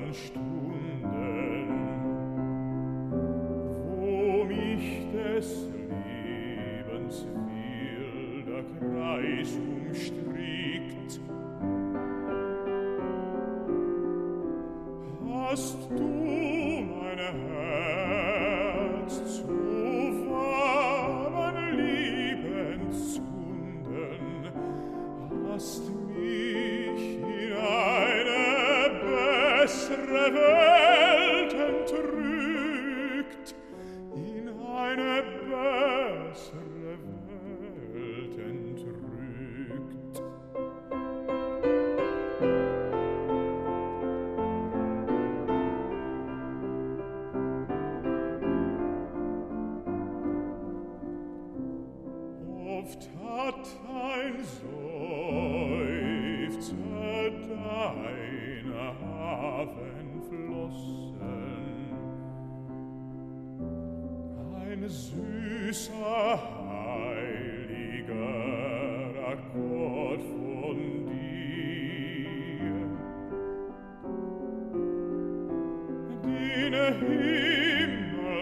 Stunden, wo mich des Lebens wilder Kreis umstrickt, hast du mein Herz zu warmen Liebenskunden, hast mich in eine bessere Welt entrückt, in eine bessere Welt entrückt. Oft hat ein Seufzer deiner Hafenflossen, ein süßer, heiliger Akkord von dir, den Himmel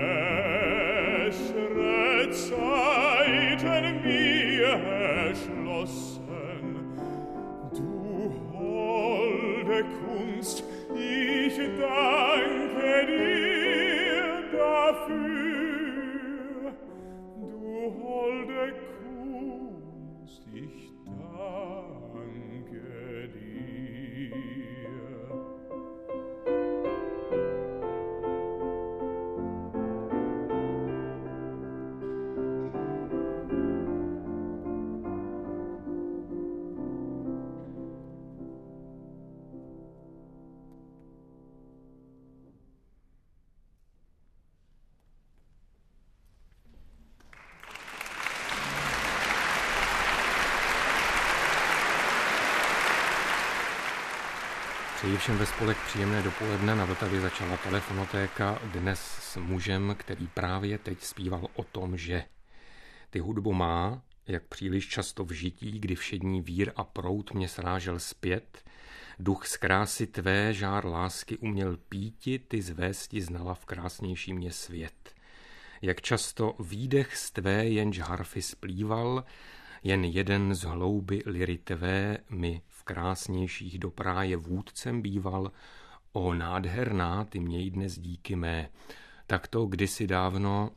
bessere Zeiten mir erschlossen. Du holde Kunst, ich danke dir dafür. Du holde Kunst, ich danke dir. Přeji všem ve spolek příjemné dopoledne. Na Vltavě začala telefonotéka dnes s mužem, který právě teď zpíval o tom, že ty hudbu má, jak příliš často v žití, kdy všední vír a proud mě srážel zpět. Duch z krásy tvé žár lásky uměl píti, ty zvésti znala v krásnější mě svět. Jak často výdech z tvé jenž harfy splýval, jen jeden z hlouby liry tvé mi v krásnějších do práje vůdcem býval. O nádherná, ty měj dnes díky mé. Takto kdysi dávno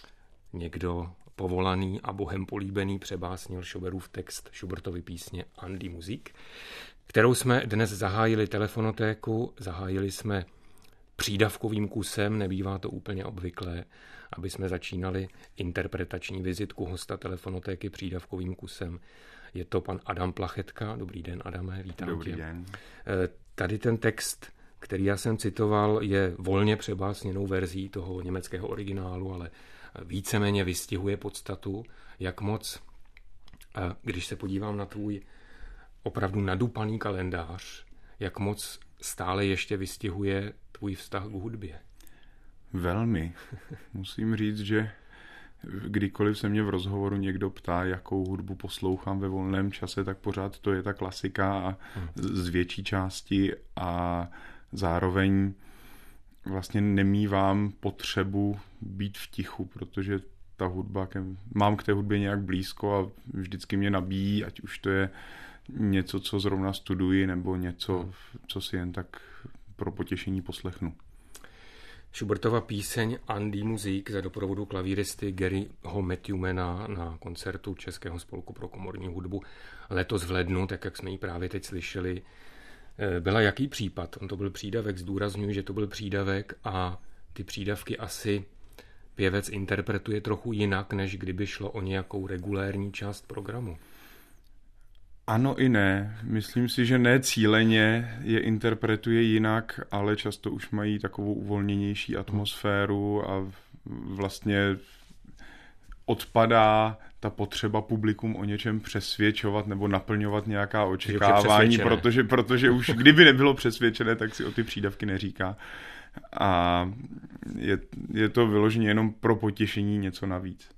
někdo povolaný a bohem políbený přebásnil Schubertův text Schubertovy písně Andy Musik, kterou jsme dnes zahájili telefonotéku. Zahájili jsme přídavkovým kusem, nebývá to úplně obvyklé, aby jsme začínali interpretační vizitku hosta telefonotéky přídavkovým kusem. Je to pan Adam Plachetka. Dobrý den, Adame, vítám tě. Dobrý den. Tady ten text, který já jsem citoval, je volně přebásněnou verzí toho německého originálu, ale víceméně vystihuje podstatu, jak moc, když se podívám na tvůj opravdu nadupaný kalendář, jak moc stále ještě vystihuje tvůj vztah k hudbě. Velmi. Musím říct, že kdykoliv se mě v rozhovoru někdo ptá, jakou hudbu poslouchám ve volném čase, tak pořád to je ta klasika a z větší části a zároveň vlastně nemívám potřebu být v tichu, protože ta hudba, mám k té hudbě nějak blízko a vždycky mě nabíjí, ať už to je něco, co zrovna studuji, nebo něco, co si jen tak pro potěšení poslechnu. Schubertova píseň Andy Musik za doprovodu klavíristy Garyho Matthewmana na koncertu Českého spolku pro komorní hudbu letos v lednu, tak jak jsme ji právě teď slyšeli, byla jaký případ? On to byl přídavek, zdůrazňuji, že to byl přídavek a ty přídavky asi pěvec interpretuje trochu jinak, než kdyby šlo o nějakou regulérní část programu. Ano i ne. Myslím si, že ne cíleně je interpretuje jinak, ale často už mají takovou uvolněnější atmosféru a vlastně odpadá ta potřeba publikum o něčem přesvědčovat nebo naplňovat nějaká očekávání, protože už kdyby nebylo přesvědčené, tak si o ty přídavky neříká. A je to vyloženě jenom pro potěšení něco navíc.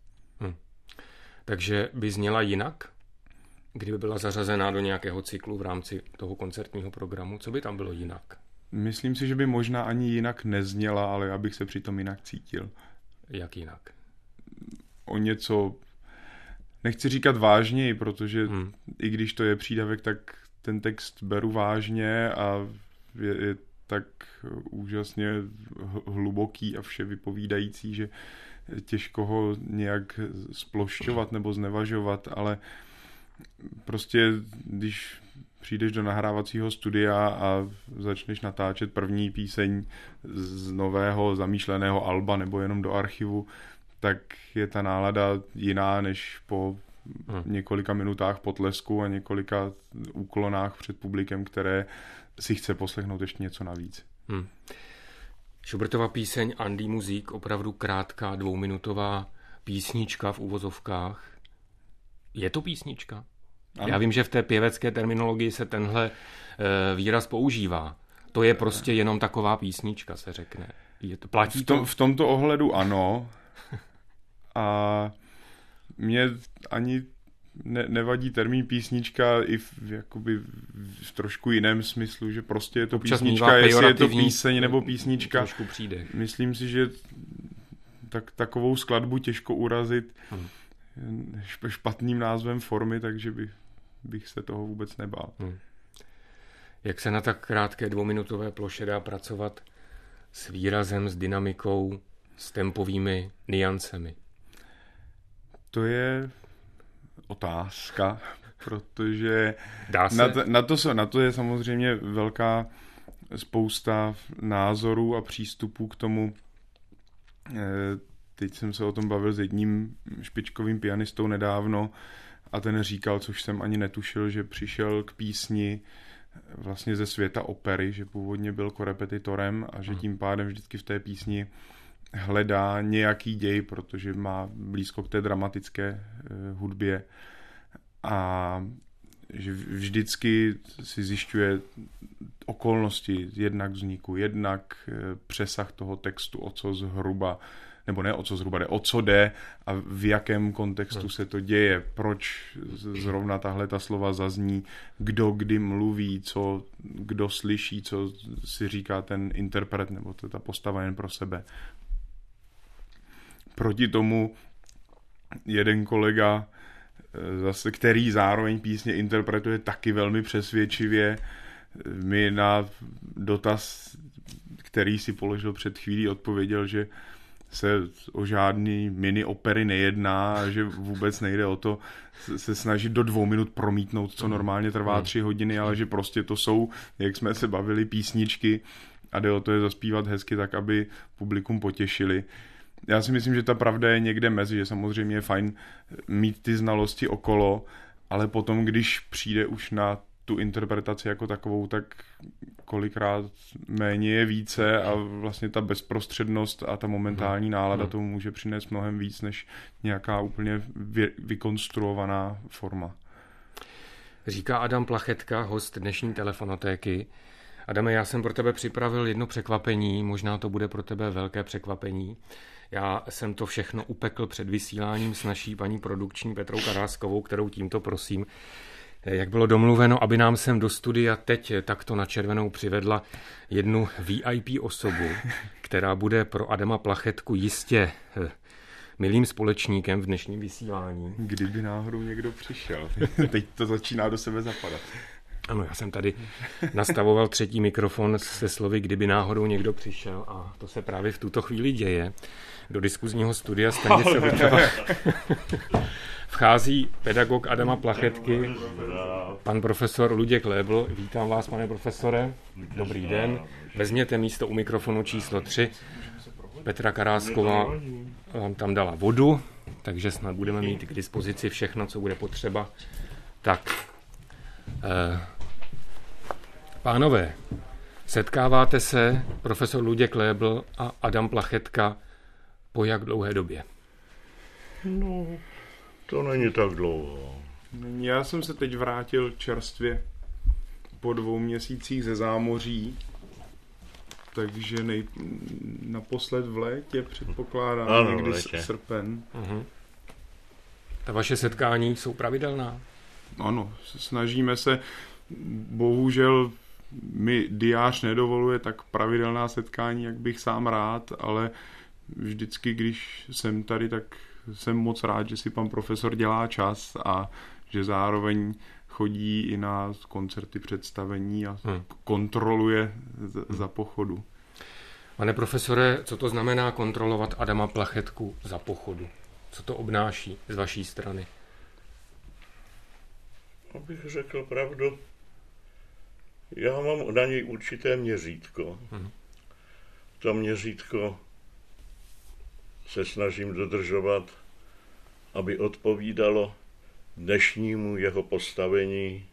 Takže by zněla jinak? Kdyby byla zařazená do nějakého cyklu v rámci toho koncertního programu, co by tam bylo jinak? Myslím si, že by možná ani jinak nezněla, ale abych se přitom jinak cítil. Jak jinak? O něco, nechci říkat vážněji, protože i když to je přídavek, tak ten text beru vážně a je tak úžasně hluboký a vše vypovídající, že těžko ho nějak splošťovat nebo znevažovat, ale prostě když přijdeš do nahrávacího studia a začneš natáčet první píseň z nového zamýšleného alba nebo jenom do archivu, tak je ta nálada jiná než po několika minutách potlesku a několika úklonách před publikem, které si chce poslechnout ještě něco navíc. Schubertova píseň Andy Muzík, opravdu krátká 2minutová písnička v uvozovkách. Je to písnička? Ano. Já vím, že v té pěvecké terminologii se tenhle výraz používá. To je prostě jenom taková písnička, se řekne. Platí to? V tomto ohledu ano. A mě ani nevadí termín písnička i v trošku jiném smyslu, že prostě je to písnička, jestli je to píseň nebo písnička. Myslím si, že takovou skladbu těžko urazit špatným názvem formy, takže bych se toho vůbec nebál. Jak se na tak krátké 2minutové ploše dá pracovat s výrazem, s dynamikou, s tempovými niancemi? To je otázka, protože na to je samozřejmě velká spousta názorů a přístupů k tomu. Teď jsem se o tom bavil s jedním špičkovým pianistou nedávno a ten říkal, což jsem ani netušil, že přišel k písni vlastně ze světa opery, že původně byl korepetitorem a že tím pádem vždycky v té písni hledá nějaký děj, protože má blízko k té dramatické hudbě a že vždycky si zjišťuje okolnosti jednak vzniku, jednak přesah toho textu, o co zhruba, nebo ne o co zhruba jde, o co jde a v jakém kontextu se to děje, proč zrovna tahle ta slova zazní, kdo kdy mluví, kdo slyší, co si říká ten interpret nebo ta postava jen pro sebe. Proti tomu jeden kolega, zase, který zároveň písně interpretuje taky velmi přesvědčivě, mi na dotaz, který si položil před chvílí, odpověděl, že se o žádný mini opery nejedná a že vůbec nejde o to se snažit do 2 minut promítnout, co normálně trvá 3 hodiny, ale že prostě to jsou, jak jsme se bavili, písničky a jde o to je zaspívat hezky tak, aby publikum potěšili. Já si myslím, že ta pravda je někde mezi, že samozřejmě je fajn mít ty znalosti okolo, ale potom, když přijde už na tu interpretaci jako takovou, tak kolikrát méně je více a vlastně ta bezprostřednost a ta momentální nálada tomu může přinést mnohem víc, než nějaká úplně vykonstruovaná forma. Říká Adam Plachetka, host dnešní telefonotéky. Adame, já jsem pro tebe připravil jedno překvapení, možná to bude pro tebe velké překvapení. Já jsem to všechno upekl před vysíláním s naší paní produkční Petrou Karáskovou, kterou tímto prosím, jak bylo domluveno, aby nám sem do studia teď takto na červenou přivedla jednu VIP osobu, která bude pro Adama Plachetku jistě milým společníkem v dnešním vysílání. Kdyby náhodou někdo přišel. Teď to začíná do sebe zapadat. Ano, já jsem tady nastavoval 3. mikrofon se slovy, kdyby náhodou někdo přišel a to se právě v tuto chvíli děje. Do diskuzního studia Stanice Vltava vchází pedagog Adama Plachetky, pan profesor Luděk Lébl. Vítám vás, pane profesore. Dobrý den. Vezměte místo u mikrofonu číslo 3. Petra Karásková vám tam dala vodu, takže snad budeme mít k dispozici všechno, co bude potřeba. Tak, pánové, setkáváte se, profesor Luděk Lébl a Adam Plachetka, po jak dlouhé době? No, to není tak dlouho. Já jsem se teď vrátil čerstvě po 2 měsících ze zámoří, takže naposled v létě předpokládám, někdy srpen. Ta vaše setkání jsou pravidelná? Ano, snažíme se, bohužel mi diář nedovoluje tak pravidelná setkání, jak bych sám rád, ale vždycky, když jsem tady, tak jsem moc rád, že si pan profesor dělá čas a že zároveň chodí i na koncerty, představení a kontroluje za pochodu. Pane profesore, co to znamená kontrolovat Adama Plachetku za pochodu? Co to obnáší z vaší strany? Abych řekl pravdu, já mám na něj určité měřítko. To měřítko se snažím dodržovat, aby odpovídalo dnešnímu jeho postavení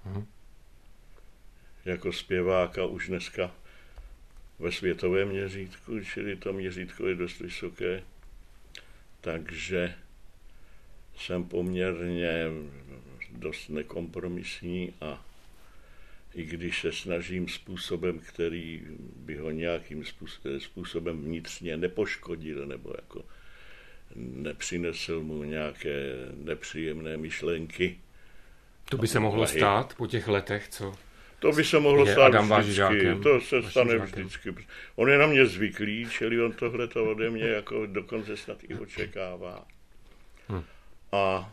jako zpěváka už dneska ve světovém měřítku, čili to měřítko je dost vysoké, takže jsem poměrně dost nekompromisní a i když se snažím způsobem, který by ho nějakým způsobem vnitřně nepoškodil nebo jako nepřinesl mu nějaké nepříjemné myšlenky. To by se mohlo stát po těch letech, co? To by se mohlo stát vždycky, to se stane vždycky. On je na mě zvyklý, čili on tohleto ode mě jako dokonce snad i očekává. A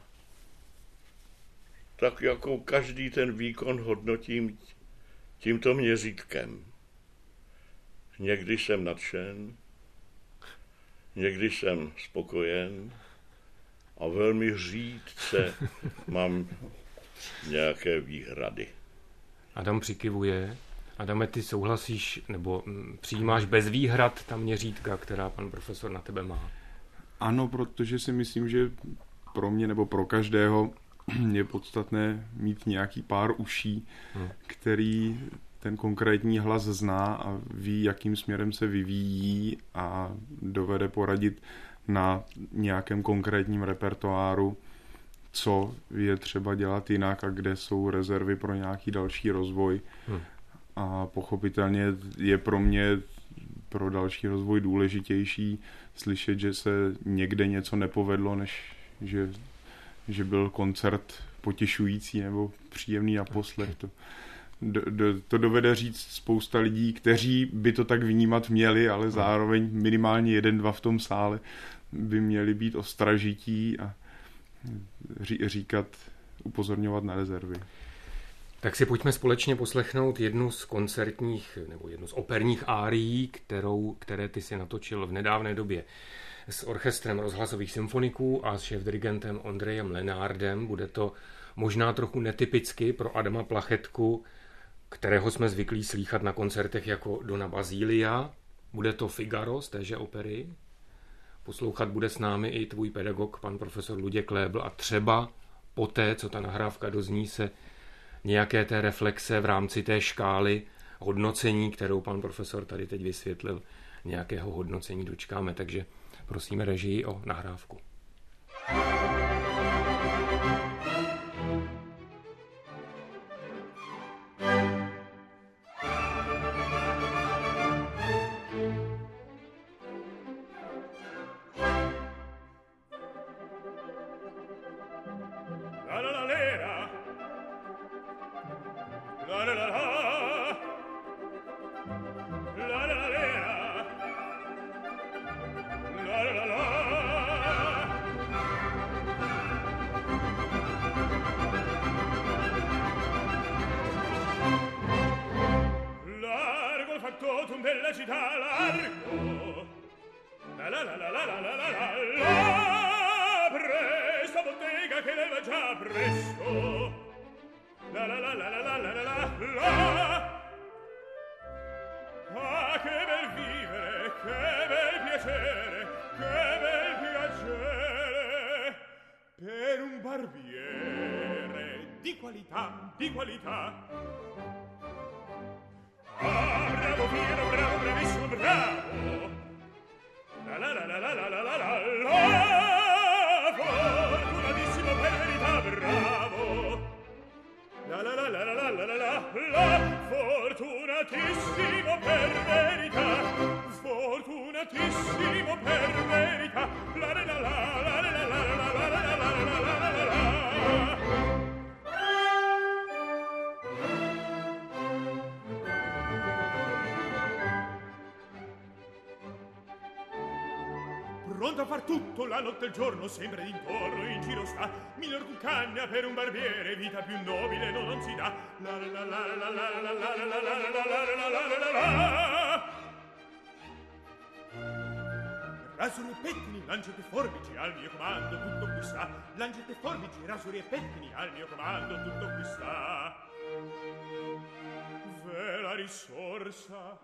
tak jako každý ten výkon hodnotím tímto měřítkem. Někdy jsem nadšen, někdy jsem spokojen a velmi řídce mám nějaké výhrady. Adam přikyvuje. Adame, ty souhlasíš nebo přijímáš bez výhrad ta měřítka, která pan profesor na tebe má? Ano, protože si myslím, že pro mě nebo pro každého je podstatné mít nějaký pár uší, který ten konkrétní hlas zná a ví, jakým směrem se vyvíjí a dovede poradit na nějakém konkrétním repertoáru, co je třeba dělat jinak a kde jsou rezervy pro nějaký další rozvoj. A pochopitelně je pro mě pro další rozvoj důležitější slyšet, že se někde něco nepovedlo, než že byl koncert potěšující nebo příjemný na poslech. To dovede říct spousta lidí, kteří by to tak vnímat měli, ale zároveň minimálně 1-2 v tom sále by měli být ostražití a říkat, upozorňovat na rezervy. Tak si pojďme společně poslechnout jednu z koncertních nebo jednu z operních árií, které ty si natočil v nedávné době s orchestrem rozhlasových symfoniků a s šéfdirigentem Ondrejem Lenardem. Bude to možná trochu netypicky pro Adama Plachetku, kterého jsme zvyklí slýchat na koncertech jako Dona Basília. Bude to Figaro z téže opery. Poslouchat bude s námi i tvůj pedagog, pan profesor Luděk Lébl, a třeba poté, co ta nahrávka dozní, se nějaké té reflexe v rámci té škály hodnocení, kterou pan profesor tady teď vysvětlil, nějakého hodnocení dočkáme. Takže prosíme režii o nahrávku. Della città largo, la la la la la la la la la, presto bottega che leva già presto, la la la la la la la la la. Ah, che bel vivere, che bel piacere per un barbiere di qualità, di qualità. Ah, bravo, fiero, bravo, bravissimo, bravo. La la la la la la la la la la. Fortunatissimo per verità, bravo. La la la la la la la la la la. Fortunatissimo per verità. Fortunatissimo per verità. La la la la la la la la la la la la la la. pronto a far tutto, la notte e il giorno, sempre d'intorno, in giro sta, miglior d'un cagna per un barbiere, vita più nobile non si dà. La la la la la la la la la la la la la. Rasuri e pettini, lancette forbici, al mio comando tutto qui sta. Lancette forbici, rasuri e pettini, al mio comando tutto qui sta. V'è la risorsa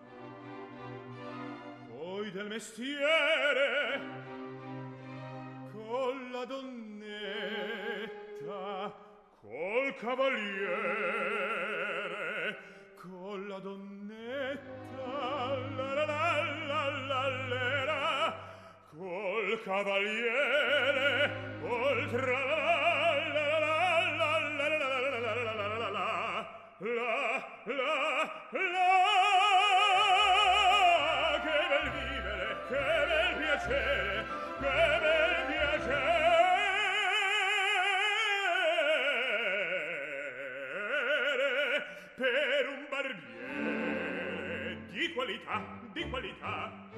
poi del mestiere con la donnetta, col cavaliere, con la donnetta, la la la la la la, col cavaliere, oltre la la la la la la la. Che bel vivere, che bel piacere, che bel piacere per un barbiere di qualità, di qualità.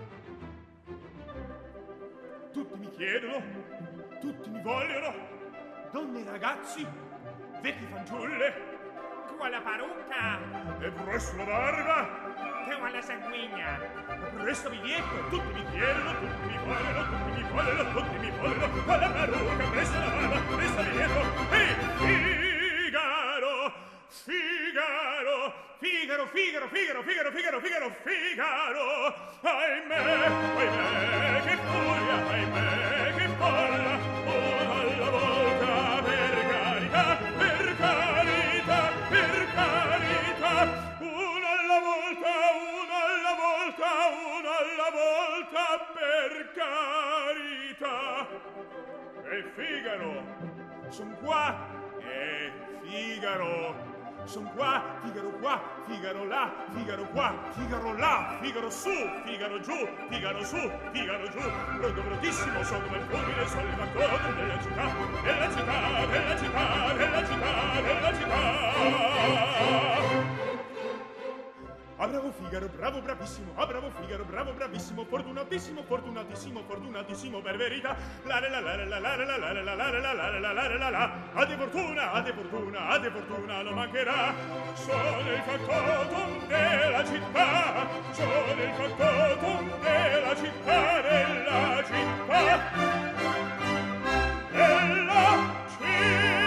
Tutti mi chiedono, tutti mi vogliono, donne e ragazzi, vecchi fanciulle. Quale parrucca? E presto la barba? Che vuole sanguigna? Presto biglietto, tutti mi chiedono, tutti mi vogliono, tutti mi vogliono, tutti mi vogliono. Quale parrucca? Presto la barba, presto biglietto. Ehi, Figaro, Figaro, Figaro, Figaro, Figaro, Figaro, Figaro, Figaro, Figaro. Ahimè, ahimè, che furia, ahimè, che folla. Una alla volta, per carità, per carità, per carità. Una alla volta, una alla volta, una alla volta, per carità. E Figaro, son qua, Figaro, son qua, Figaro qua, Figaro là, Figaro qua, Figaro là, Figaro su, Figaro giù, Figaro su, Figaro giù. Pronto prontissimo, so come il fulmine, soleva coda della città, della città, della città, della città, della città. Ah, bravo Figaro, bravo bravissimo, ah, bravo Figaro, bravo bravissimo, fortunatissimo, fortunatissimo, fortunatissimo, per verità. La la la la la la la la la la la la la la la la la. A de fortuna, a de fortuna, a de fortuna non mancherà. Sono il factotum della città, sono il factotum della città, della città, della città.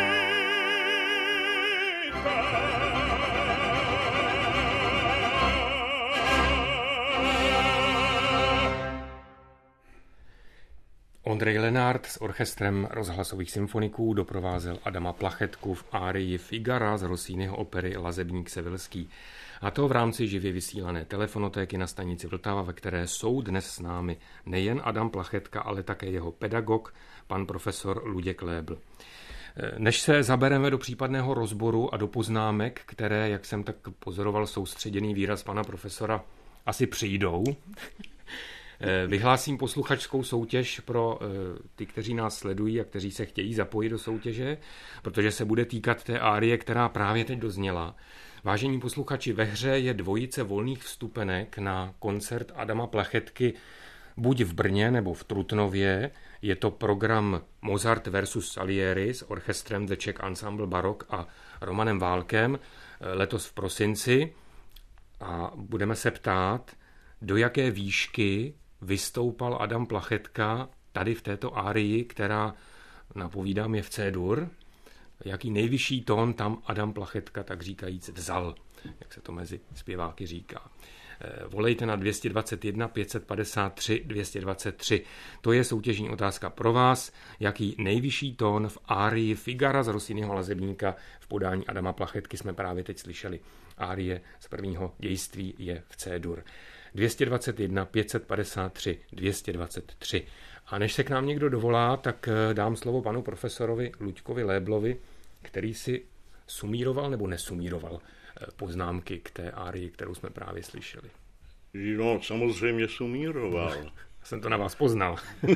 Ondřej Lenard s orchestrem rozhlasových symfoniků doprovázel Adama Plachetku v árii Figara z Rossiniho opery Lazebník sevilský. A to v rámci živě vysílané telefonotéky na stanici Vltava, ve které jsou dnes s námi nejen Adam Plachetka, ale také jeho pedagog, pan profesor Luděk Lébl. Než se zabereme do případného rozboru a do poznámek, které, jak jsem tak pozoroval, soustředěný výraz pana profesora, asi přijdou, vyhlásím posluchačskou soutěž pro ty, kteří nás sledují a kteří se chtějí zapojit do soutěže, protože se bude týkat té árie, která právě teď dozněla. Vážení posluchači, ve hře je dvojice volných vstupenek na koncert Adama Plachetky buď v Brně nebo v Trutnově. Je to program Mozart versus Salieri s orchestrem The Czech Ensemble Baroque a Romanem Válkem letos v prosinci. A budeme se ptát, do jaké výšky vystoupal Adam Plachetka tady v této árii, která, napovídám, je v C-dur. Jaký nejvyšší tón tam Adam Plachetka, tak říkajíc, vzal, jak se to mezi zpěváky říká. Volejte na 221 553 223. To je soutěžní otázka pro vás. Jaký nejvyšší tón v árii Figara z Rossiniho Lazebníka v podání Adama Plachetky jsme právě teď slyšeli. Árie z prvního dějství je v C-dur. 221 553 223. A než se k nám někdo dovolá, tak dám slovo panu profesorovi Luďkovi Léblovi, který si sumíroval nebo nesumíroval poznámky k té árii, kterou jsme právě slyšeli. No, samozřejmě sumíroval. Jsem to na vás poznal.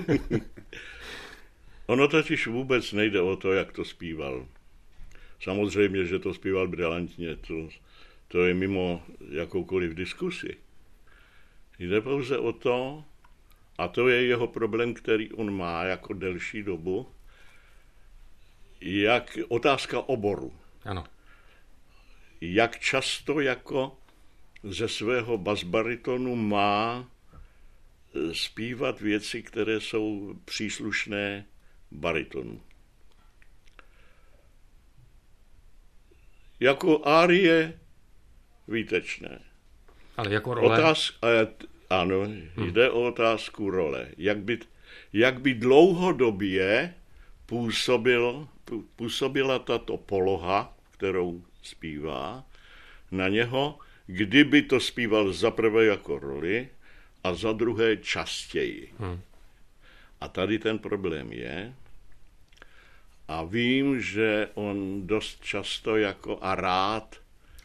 Ono totiž vůbec nejde o to, jak to zpíval. Samozřejmě, že to zpíval brilantně, to je mimo jakoukoliv diskusi. Jde pouze o to, A to je jeho problém, který on má jako delší dobu. Jak otázka oboru. Ano. Jak často jako ze svého basbaritonu má zpívat věci, které jsou příslušné baritonu. Jako árie výtečné. Ale jako role? Ano, jde o otázku role. Jak by dlouhodobě působila tato poloha, kterou zpívá, na něho, kdyby to zpíval za prvé jako roli a za druhé častěji. A tady ten problém je. A vím, že on dost často jako a rád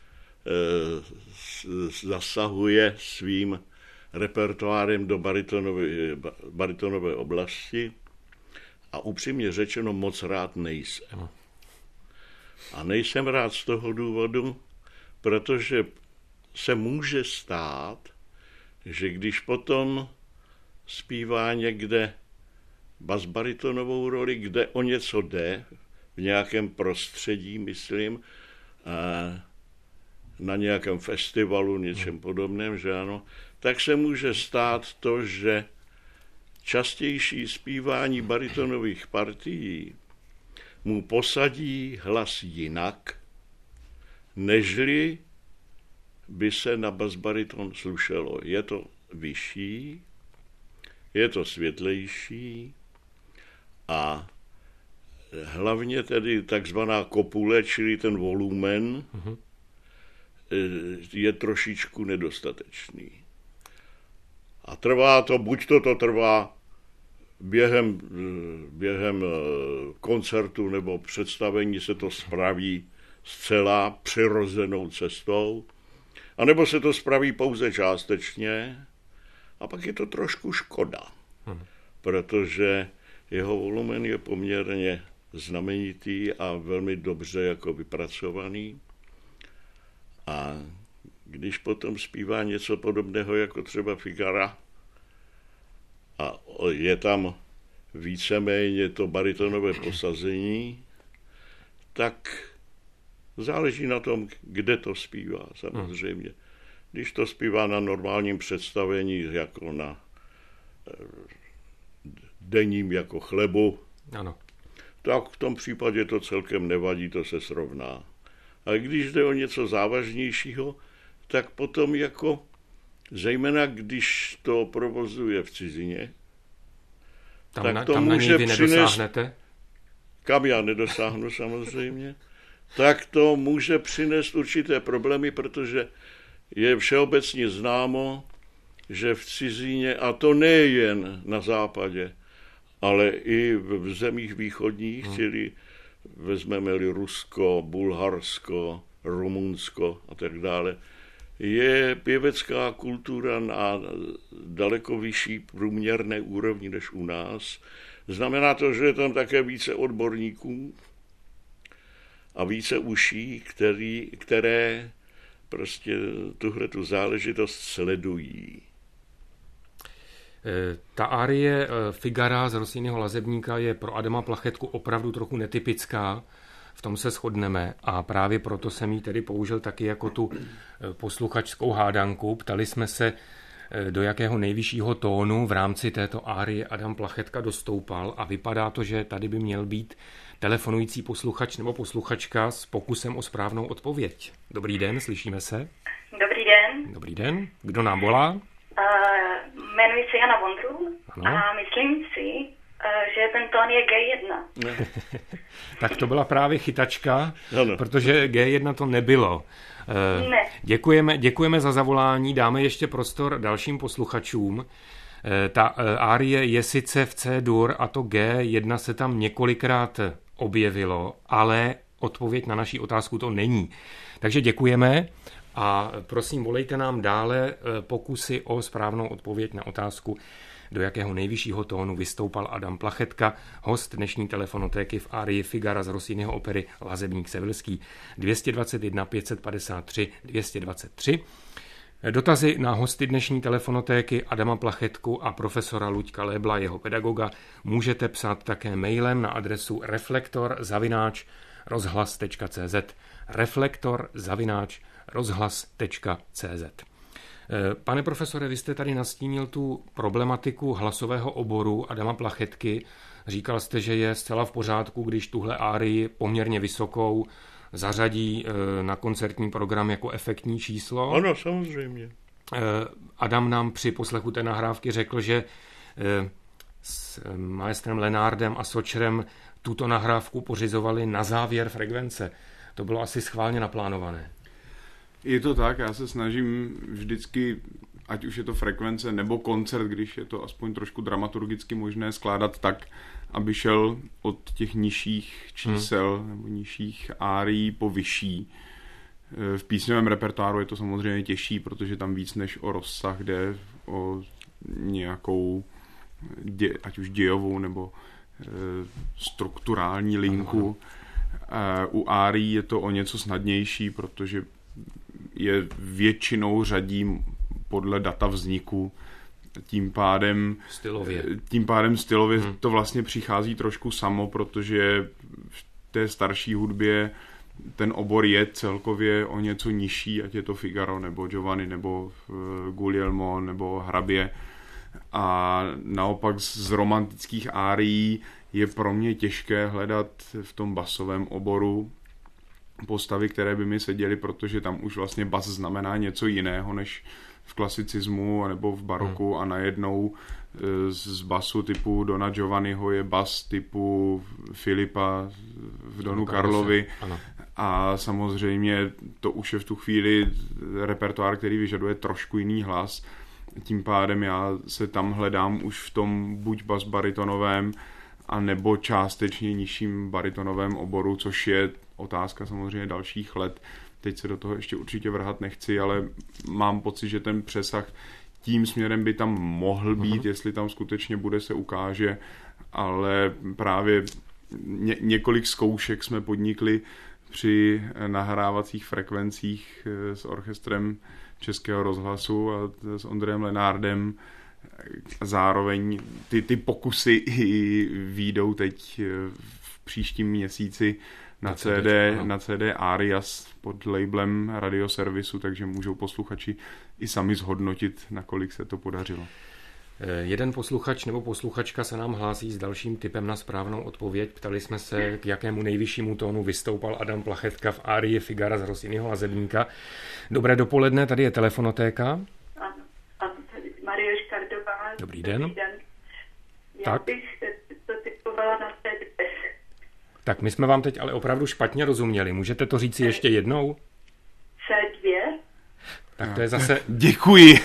zasahuje svým repertoárem do baritonové oblasti a upřímně řečeno moc rád nejsem. A nejsem rád z toho důvodu, protože se může stát, že když potom zpívá někde basbaritonovou roli, kde o něco jde, v nějakém prostředí, myslím, na nějakém festivalu, něčem podobném, že ano, tak se může stát to, že častější zpívání baritonových partií mu posadí hlas jinak, nežli by se na basbariton slušelo. Je to vyšší, je to světlejší a hlavně tedy takzvaná kopule, čili ten volumen, je trošičku nedostatečný. A trvá to, buď to trvá během koncertu nebo představení se to spraví zcela přirozenou cestou, anebo se to spraví pouze částečně a pak je to trošku škoda, protože jeho volumen je poměrně znamenitý a velmi dobře jako vypracovaný. A když potom zpívá něco podobného jako třeba Figara a je tam víceméně to baritonové posazení, tak záleží na tom, kde to zpívá, samozřejmě. Když to zpívá na normálním představení, jako na denním jako chlebu, ano, tak v tom případě to celkem nevadí, to se srovná. Ale když jde o něco závažnějšího, tak potom jako, zejména když to provozuje v cizině, tak to může přinést, kam já nedosáhnu samozřejmě, tak to může přinést určité problémy, protože je všeobecně známo, že v cizině, a to nejen na západě, ale i v zemích východních, čili vezmeme-li Rusko, Bulharsko, Rumunsko a tak dále, je pěvecká kultura na daleko vyšší průměrné úrovni než u nás. Znamená to, že je tam také více odborníků a více uší, které prostě tuhletu záležitost sledují. Ta árie Figara z Rossiniho Lazebníka je pro Adama Plachetku opravdu trochu netypická, v tom se shodneme a právě proto jsem ji tedy použil taky jako tu posluchačskou hádanku. Ptali jsme se, do jakého nejvyššího tónu v rámci této árie Adam Plachetka dostoupal a vypadá to, že tady by měl být telefonující posluchač nebo posluchačka s pokusem o správnou odpověď. Dobrý den, slyšíme se? Dobrý den. Dobrý den, kdo nám volá? Jmenuji se Jana Vondrů a myslím si, že ten tón je G1. Tak to byla právě chytačka, protože G1 to nebylo. Ne. Děkujeme za zavolání, dáme ještě prostor dalším posluchačům. Ta árie je sice v C-dur a to G1 se tam několikrát objevilo, ale odpověď na naši otázku to není. Takže děkujeme a prosím, volejte nám dále pokusy o správnou odpověď na otázku, do jakého nejvyššího tónu vystoupal Adam Plachetka, host dnešní telefonotéky v árii Figara z Rossiniho opery Lazebník Sevilský. 221 553 223. Dotazy na hosty dnešní telefonotéky Adama Plachetku a profesora Luďka Lébla, jeho pedagoga, můžete psát také mailem na adresu reflektor@rozhlas.cz. reflektor@rozhlas.cz. Pane profesore, vy jste tady nastínil tu problematiku hlasového oboru Adama Plachetky. Říkal jste, že je zcela v pořádku, když tuhle árii poměrně vysokou zařadí na koncertní program jako efektní číslo. Ano, samozřejmě. Adam nám při poslechu té nahrávky řekl, že s maestrem Lenardem a Sočerem tuto nahrávku pořizovali na závěr frekvence. To bylo asi schválně naplánované. Je to tak, já se snažím vždycky, ať už je to frekvence nebo koncert, když je to aspoň trošku dramaturgicky možné, skládat tak, aby šel od těch nižších čísel nebo nižších árií po vyšší. V písňovém repertoáru je to samozřejmě těžší, protože tam víc než o rozsah jde o nějakou, ať už dějovou nebo strukturální linku. U árií je to o něco snadnější, protože je většinou řadí podle data vzniku. Tím pádem stylově to vlastně přichází trošku samo, protože v té starší hudbě ten obor je celkově o něco nižší, ať je to Figaro, nebo Giovanni, nebo Guglielmo, nebo Hrabě. A naopak z romantických árií je pro mě těžké hledat v tom basovém oboru postavy, které by mi seděly, protože tam už vlastně bas znamená něco jiného než v klasicismu nebo v baroku a najednou z basu typu Dona Giovanniho je bas typu Filipa v Donu Karlovi. A samozřejmě to už je v tu chvíli repertoár, který vyžaduje trošku jiný hlas. Tím pádem já se tam hledám už v tom buď bas baritonovém, a nebo částečně nižším baritonovém oboru, což je otázka samozřejmě dalších let. Teď se do toho ještě určitě vrhat nechci, ale mám pocit, že ten přesah tím směrem by tam mohl být, jestli tam skutečně bude, se ukáže, ale právě několik zkoušek jsme podnikli při nahrávacích frekvencích s orchestrem Českého rozhlasu a s Ondrejem Lenardem. Zároveň ty pokusy výjdou teď v příštím měsíci na CD Arias pod labelem Radioservisu, takže můžou posluchači i sami zhodnotit, nakolik se to podařilo. Jeden posluchač nebo posluchačka se nám hlásí s dalším tipem na správnou odpověď. Ptali jsme se, k jakému nejvyššímu tónu vystoupal Adam Plachetka v árii Figara z Rossiniho Lazebníka. Dobré dopoledne, tady je telefonotéka. Ano, tady Marie Škardová. Dobrý den. Já bych to typovala na C2. Tak my jsme vám teď ale opravdu špatně rozuměli. Můžete to říct si ještě jednou? C2. Tak to je zase... Děkuji.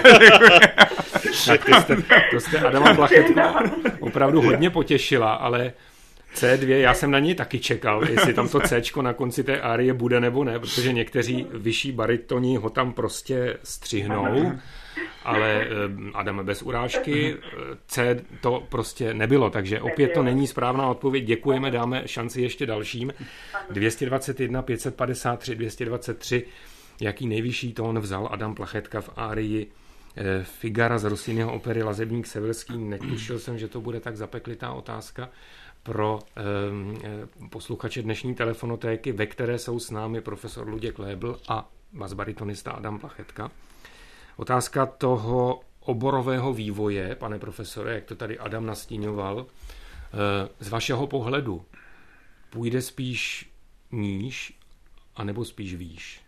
Tak to jste Adama Plachetku opravdu hodně potěšila, ale C2, já jsem na něj taky čekal, jestli tam to Cčko na konci té árie bude nebo ne, protože někteří vyšší baritoni ho tam prostě střihnou, ale Adame, bez urážky, C to prostě nebylo, takže opět to není správná odpověď, děkujeme, dáme šanci ještě dalším. 221 553 223, jaký nejvyšší tón vzal Adam Plachetka v árii Figara z Rossiniho opery Lazebník Severský. Netušil jsem, že to bude tak zapeklitá otázka pro posluchače dnešní telefonotéky, ve které jsou s námi profesor Luděk Lébl a basbaritonista Adam Plachetka. Otázka toho oborového vývoje, pane profesore, jak to tady Adam nastíňoval, z vašeho pohledu půjde spíš níž, anebo spíš výš?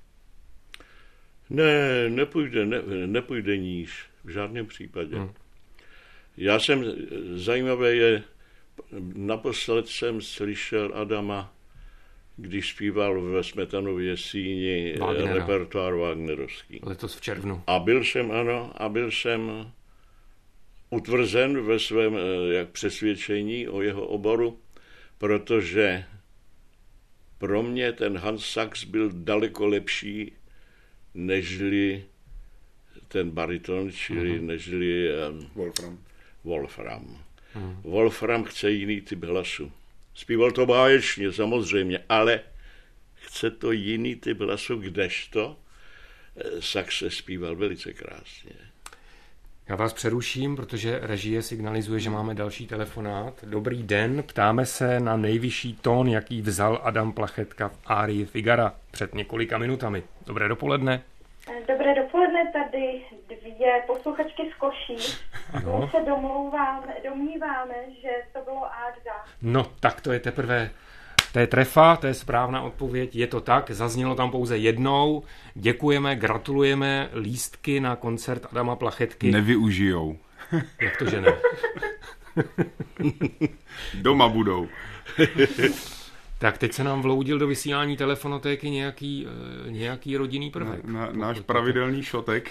Ne, nepůjde níž, v žádném případě. Já jsem, zajímavé je, naposled jsem slyšel Adama, když zpíval ve Smetanově síni repertoár wagnerovský. Letos v červnu. A byl jsem utvrzen ve svém přesvědčení o jeho oboru, protože pro mě ten Hans Sachs byl daleko lepší nežli ten bariton, čili nežli Wolfram. Wolfram chce jiný typ hlasu. Zpíval to báječně, samozřejmě, ale chce to jiný typ hlasu, kdežto saxe zpíval velice krásně. Já vás přeruším, protože režie signalizuje, že máme další telefonát. Dobrý den, ptáme se na nejvyšší tón, jaký vzal Adam Plachetka v árii Figara před několika minutami. Dobré dopoledne. Dobré dopoledne, tady 2 posluchačky z Koší. Ano. My se domníváme, že to bylo A2. No, tak to je teprve, to je trefa, to je správná odpověď, je to tak, zaznělo tam pouze jednou. Děkujeme, gratulujeme, lístky na koncert Adama Plachetky. Nevyužijou. Jak to, že ne? Doma budou. Tak teď se nám vloudil do vysílání telefonotéky nějaký rodinný prvek. Náš pravidelný šotek.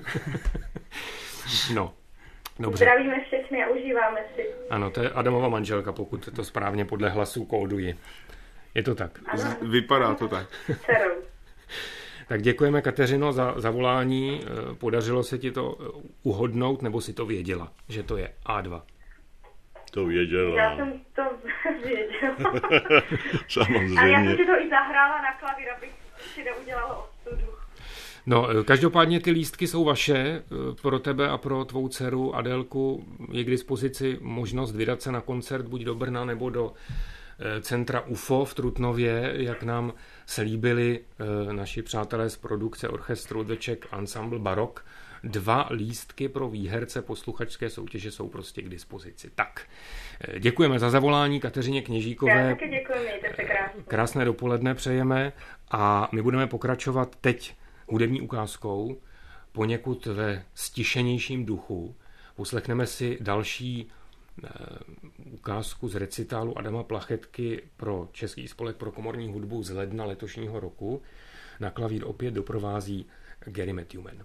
No, dobře. Zdravíme všechny a užíváme si. Ano, to je Adamova manželka, pokud to správně podle hlasu kóduji. Je to tak? Ano. Vypadá to tak. Dcerou. Tak děkujeme, Kateřino, za volání. Podařilo se ti to uhodnout, nebo si to věděla, že to je A2? To věděla. Já jsem to věděla. Samozřejmě. A já jsem si to i zahrála na klavír, abych si neudělala ostudu. No, každopádně ty lístky jsou vaše, pro tebe a pro tvou dceru Adélku je k dispozici možnost vydat se na koncert buď do Brna nebo do centra UFO v Trutnově, jak nám slíbili naši přátelé z produkce orchestru The Czech Ensemble Barok. 2 lístky pro výherce posluchačské soutěže jsou prostě k dispozici. Tak, děkujeme za zavolání Kateřině Kněžíkové. Já taky děkuji, mějte se krásně. Krásné dopoledne přejeme a my budeme pokračovat teď hudební ukázkou, poněkud ve stišenějším duchu. Poslechneme si další ukázku z recitálu Adama Plachetky pro Český spolek pro komorní hudbu z ledna letošního roku. Na klavír opět doprovází Gary Matthewman.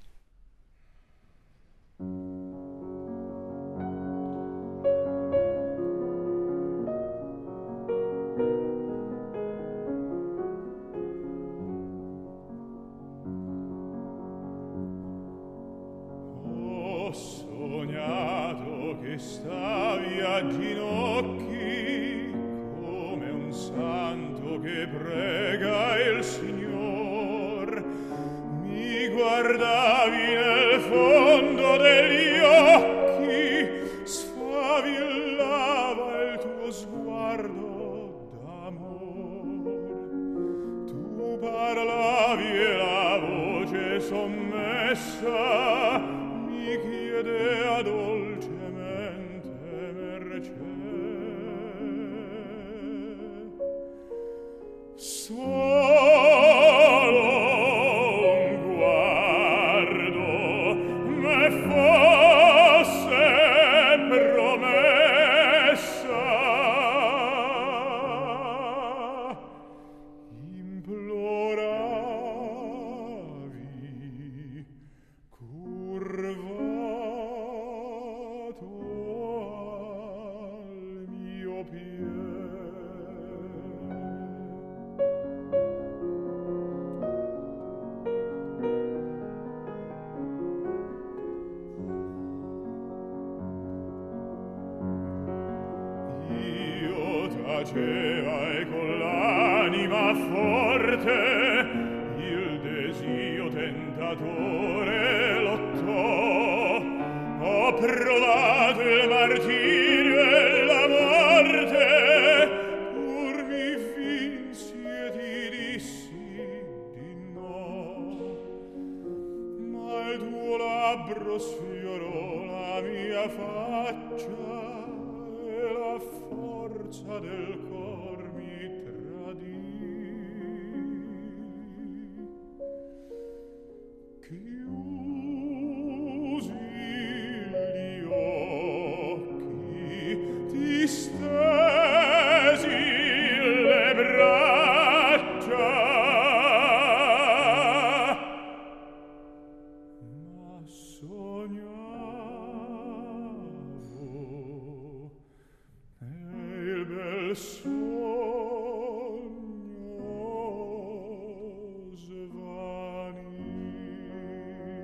Stavi a ginocchi come un santo che prega il Signor. Mi guardavi nel fondo degli occhi, sfavillava il tuo sguardo d'amor. Tu parlavi e la voce sommessa mi chiedea dolcemente mercé. Solo un guardo me fosse promessa, imploravi curvato al mio piede. Io taceva e con l'anima forte il desio tentatore lottò. Ho provato il martirio e la morte, pur mi vinsi e ti dissi di no. Ma il tuo labbro sfiorò la mia faccia e la forza del cor mi tradì. Chiusi gli occhi, ti stesi le braccia, ma sognavo e il bel sogno svanì.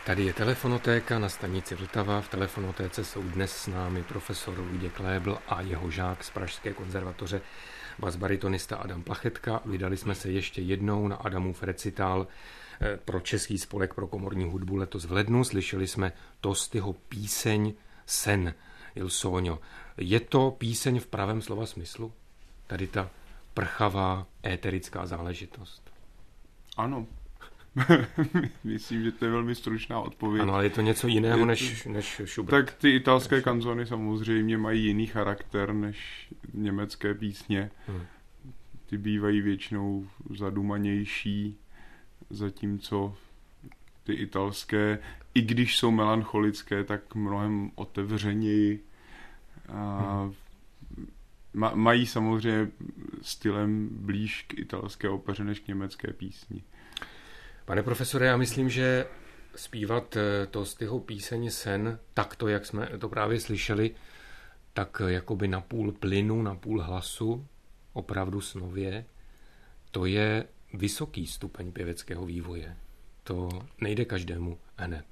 Tady je telefonotéka na stanici Vltava. V telefonotéce jsou dnes s námi profesor Luděk Lébl a jeho žák z Pražské konzervatoře, basbaritonista Adam Plachetka. Vydali jsme se ještě jednou na Adamův recitál pro Český spolek pro komorní hudbu letos v lednu. Slyšeli jsme Tostyho píseň Sen, Il Sogno. Je to píseň v pravém slova smyslu? Tady ta prchavá, éterická záležitost. Ano. Myslím, že to je velmi stručná odpověď. Ano, ale je to něco jiného než Schubert. Tak ty italské kanzony samozřejmě mají jiný charakter než německé písně. Ty bývají většinou zadumanější, zatímco ty italské, i když jsou melancholické, tak mnohem otevřeněji. Mají samozřejmě stylem blíž k italské opeře než k německé písni. Pane profesore, já myslím, že zpívat Tostyho píseň Sen, takto, jak jsme to právě slyšeli, tak jakoby na půl plynu, na půl hlasu, opravdu snově, to je vysoký stupeň pěveckého vývoje. To nejde každému hned.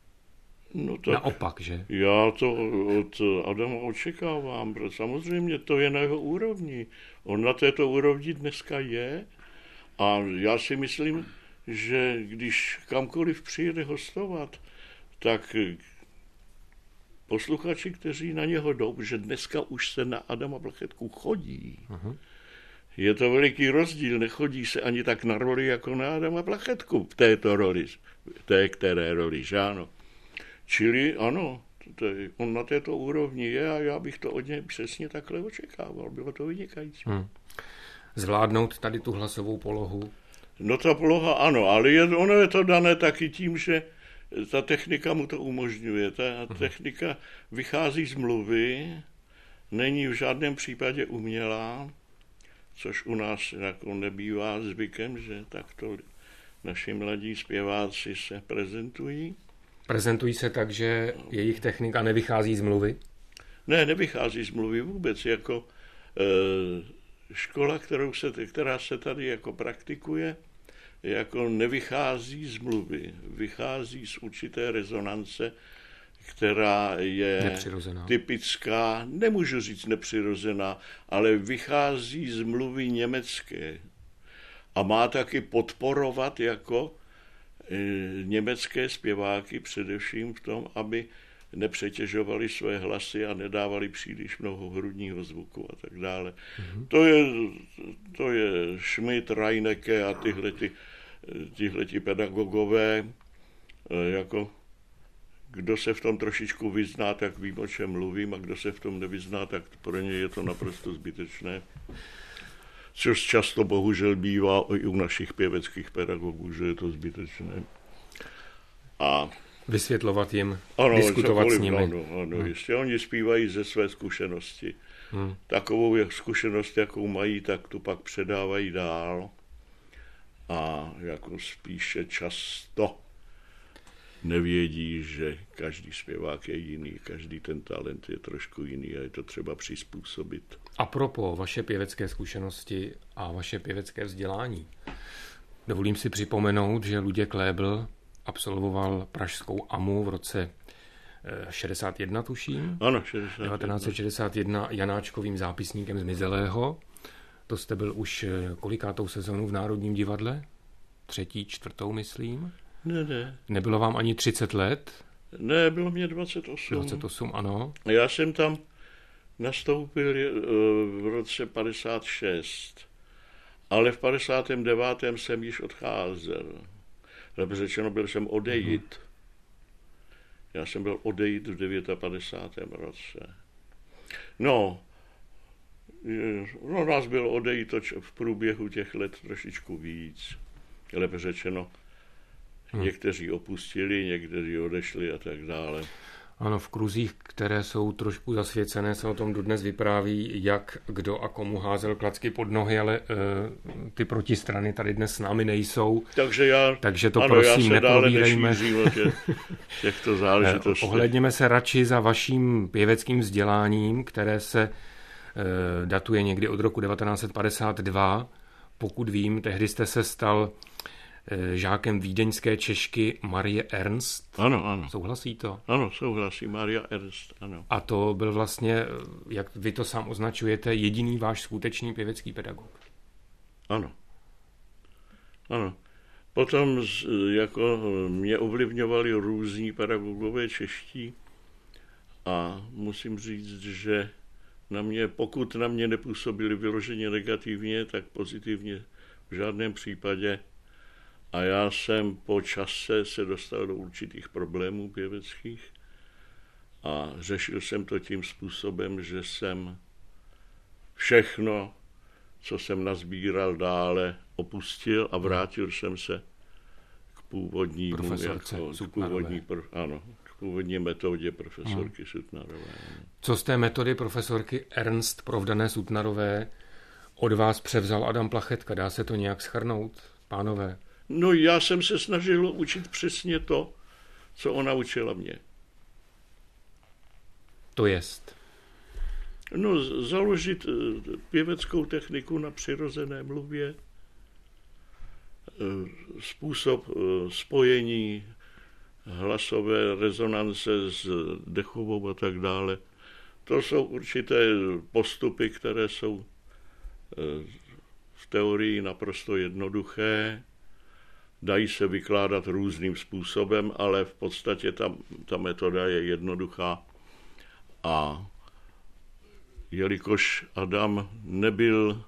No tak naopak, že? Já to od Adama očekávám, protože samozřejmě to je na jeho úrovni. On na této úrovni dneska je a já si myslím, že když kamkoliv přijede hostovat, tak posluchači, kteří na něho jdou, že dneska už se na Adama Plachetku chodí. Je to veliký rozdíl, nechodí se ani tak na roli, jako na Adama Plachetku v této roli, té které roli, že ano. Čili ano, on na této úrovni je a já bych to od něj přesně takhle očekával. Bylo to vynikající. Zvládnout tady tu hlasovou polohu? No ta poloha ano, ale ono je to dané taky tím, že ta technika mu to umožňuje. Ta technika vychází z mluvy, není v žádném případě umělá, což u nás jako nebývá zvykem, že takto naši mladí zpěváci se prezentují. Prezentují se tak, že jejich technika nevychází z mluvy? Ne, nevychází z mluvy vůbec. Jako škola, která se tady jako praktikuje, jako nevychází z mluvy. Vychází z určité rezonance, která je nepřirozená. Typická, nemůžu říct nepřirozená, ale vychází z mluvy německé. A má taky podporovat jako německé zpěváky především v tom, aby nepřetěžovali své hlasy a nedávali příliš mnoho hrudního zvuku a tak dále. To je Schmidt, Reinecke a tihleti pedagogové, jako kdo se v tom trošičku vyzná, tak vím, o čem mluvím, a kdo se v tom nevyzná, tak pro ně je to naprosto zbytečné. Což často bohužel bývá i u našich pěveckých pedagogů, že je to zbytečné. A vysvětlovat jim, diskutovat s nimi. Ano, ještě oni zpívají ze své zkušenosti. Takovou zkušenost, jakou mají, tak tu pak předávají dál. A jako spíše často nevědí, že každý zpěvák je jiný, každý ten talent je trošku jiný a je to třeba přizpůsobit. A propos vaše pěvecké zkušenosti a vaše pěvecké vzdělání, dovolím si připomenout, že Luděk Lébl absolvoval pražskou AMU v roce 61, tuším. Ano, 61. 1961 Janáčkovým zápisníkem Zmizelého. To jste byl už kolikátou sezonu v Národním divadle? 3., 4., myslím? Ne. Nebylo vám ani 30 let? Ne, bylo mě 28. 28, ano. Já jsem tam nastoupil v roce 56, ale v 59. jsem již odcházel. Lépe řečeno, byl jsem odejít. Já jsem byl odejít v 59. roce. No, nás bylo odejít v průběhu těch let trošičku víc. Lépe řečeno, někteří opustili, někteří odešli a tak dále. Ano, v kruzích, které jsou trošku zasvěcené, se o tom dodnes vypráví, jak kdo a komu házel klacky pod nohy, ale ty protistrany tady dnes s námi nejsou. Takže to prosím neprobírejme. Těchto záležitostí. Ohlédněme se radši za vaším pěveckým vzděláním, které se datuje někdy od roku 1952. Pokud vím, tehdy jste se stal žákem vídeňské Češky Marie Ernst. Ano. Souhlasí to? Ano, souhlasí, Maria Ernst, ano. A to byl vlastně, jak vy to sám označujete, jediný váš skutečný pěvecký pedagog. Ano. Potom jako mě ovlivňovali různí pedagogové čeští a musím říct, že pokud na mě nepůsobili vyloženě negativně, tak pozitivně v žádném případě. A já jsem po čase se dostal do určitých problémů pěveckých a řešil jsem to tím způsobem, že jsem všechno, co jsem nazbíral dále, opustil a vrátil jsem se k původnímu, k původní metodě profesorky Sutnarové. Co z té metody profesorky Ernst Provdané Sutnarové od vás převzal Adam Plachetka? Dá se to nějak shrnout, pánové? No já jsem se snažil učit přesně to, co ona učila mě. To jest? No, založit pěveckou techniku na přirozené mluvě, způsob spojení hlasové rezonance s dechovou a tak dále. To jsou určité postupy, které jsou v teorii naprosto jednoduché, dají se vykládat různým způsobem, ale v podstatě ta metoda je jednoduchá. A jelikož Adam nebyl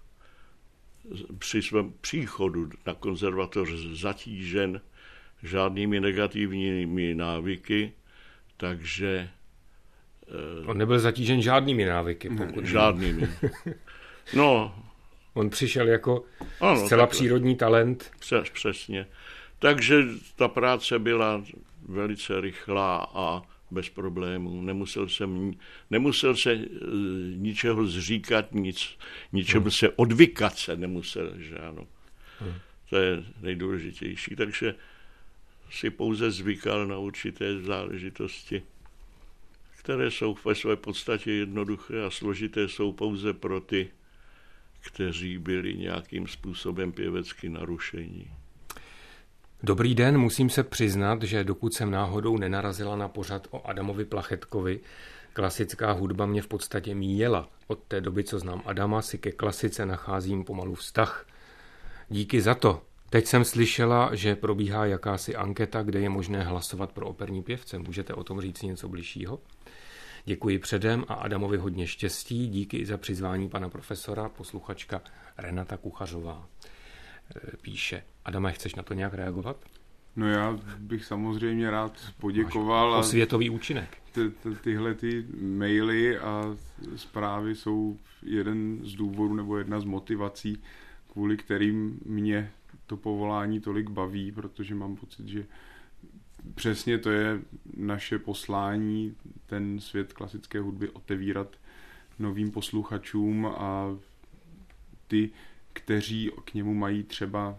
při svém příchodu na konzervatoř zatížen žádnými negativními návyky, takže... On nebyl zatížen žádnými návyky. Žádnými. No... On přišel jako zcela přírodní talent. Přesně. Takže ta práce byla velice rychlá a bez problémů. Nemusel se ničeho zříkat, ničemu se odvykat se nemusel, že ano. To je nejdůležitější. Takže si pouze zvykal na určité záležitosti, které jsou ve své podstatě jednoduché a složité jsou pouze pro ty, kteří byli nějakým způsobem pěvecky narušení. Dobrý den, musím se přiznat, že dokud jsem náhodou nenarazila na pořad o Adamovi Plachetkovi, klasická hudba mě v podstatě míjela. Od té doby, co znám Adama, si ke klasice nacházím pomalu vztah. Díky za to. Teď jsem slyšela, že probíhá jakási anketa, kde je možné hlasovat pro operní pěvce. Můžete o tom říct něco bližšího? Děkuji předem a Adamovi hodně štěstí. Díky i za přizvání pana profesora, posluchačka Renata Kuchařová. Píše. Adame, chceš na to nějak reagovat? No já bych samozřejmě rád poděkoval. Osvětový účinek. Tyhle ty maily a zprávy jsou jeden z důvodů nebo jedna z motivací, kvůli kterým mě to povolání tolik baví, protože mám pocit, že přesně to je naše poslání, ten svět klasické hudby otevírat novým posluchačům a ty, kteří k němu mají třeba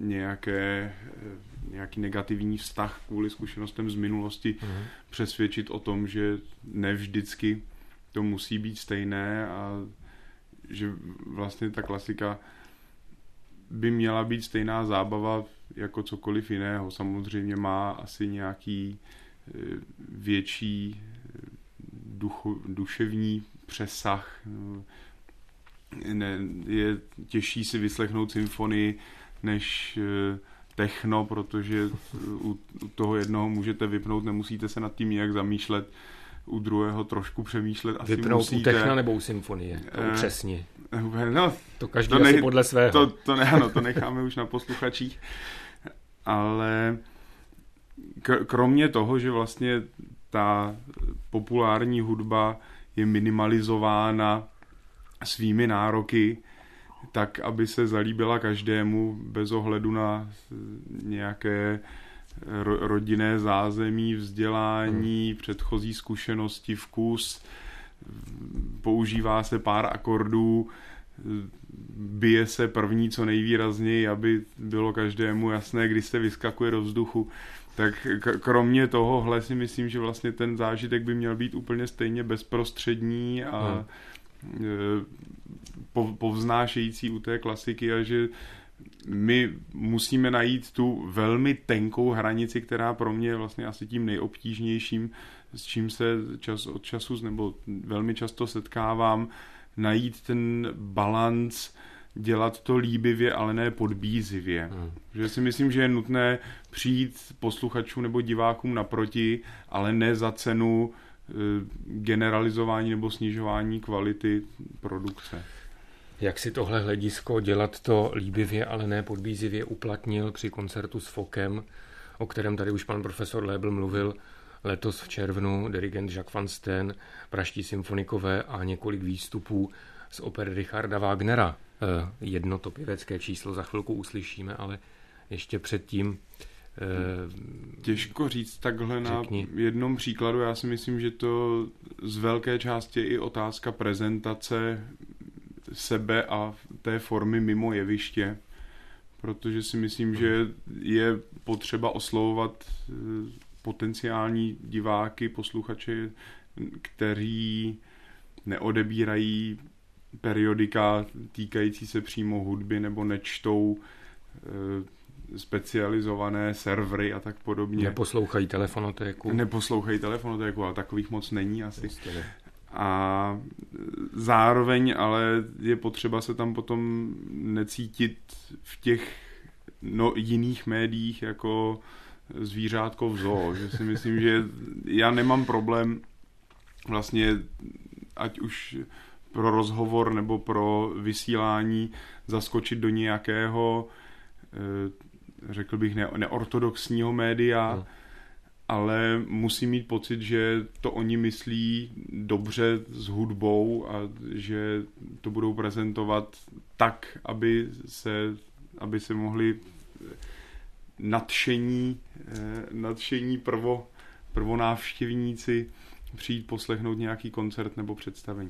nějaký negativní vztah kvůli zkušenostem z minulosti, přesvědčit o tom, že ne vždycky to musí být stejné a že vlastně ta klasika by měla být stejná zábava jako cokoliv jiného. Samozřejmě má asi nějaký větší duševní přesah. Je těžší si vyslechnout symfonii než techno, protože u toho jednoho můžete vypnout, nemusíte se nad tím nějak zamýšlet, u druhého trošku přemýšlet. Asi vypnout musíte. U techna nebo u symfonie? Přesně. No, to každý asi podle svého. To necháme už na posluchačích. Ale kromě toho, že vlastně ta populární hudba je minimalizována svými nároky, tak, aby se zalíbila každému bez ohledu na nějaké rodinné zázemí, vzdělání, předchozí zkušenosti, vkus. Používá se pár akordů, bije se první co nejvýrazněji, aby bylo každému jasné, kdy se vyskakuje do vzduchu. Tak kromě tohohle si myslím, že vlastně ten zážitek by měl být úplně stejně bezprostřední a povznášející u té klasiky a že my musíme najít tu velmi tenkou hranici, která pro mě je vlastně asi tím nejobtížnějším, s čím se čas od času nebo velmi často setkávám, najít ten balanc, dělat to líbivě, ale ne podbízivě. Že si myslím, že je nutné přijít posluchačům nebo divákům naproti, ale ne za cenu generalizování nebo snižování kvality produkce. Jak si tohle hledisko dělat to líbivě, ale ne podbízivě uplatnil při koncertu s Fokem, o kterém tady už pan profesor Lébl mluvil letos v červnu, dirigent Jacques van Steen, pražští symfonikové a několik výstupů z opery Richarda Wagnera. Jedno to pěvecké číslo za chvilku uslyšíme, ale ještě předtím... Těžko říct takhle na jednom příkladu. Já si myslím, že to z velké části je i otázka prezentace sebe a té formy mimo jeviště, protože si myslím, že je potřeba oslovovat potenciální diváky, posluchače, kteří neodebírají periodika týkající se přímo hudby nebo nečtou specializované servery a tak podobně. Neposlouchají telefonotéku, ale takových moc není asi. A zároveň ale je potřeba se tam potom necítit v těch jiných médiích jako zvířátko v zoo. Že si myslím, že já nemám problém vlastně ať už pro rozhovor nebo pro vysílání zaskočit do nějakého, řekl bych, neortodoxního média, ale musí mít pocit, že to oni myslí dobře s hudbou a že to budou prezentovat tak, aby se mohli nadšení prvonávštěvníci přijít poslechnout nějaký koncert nebo představení.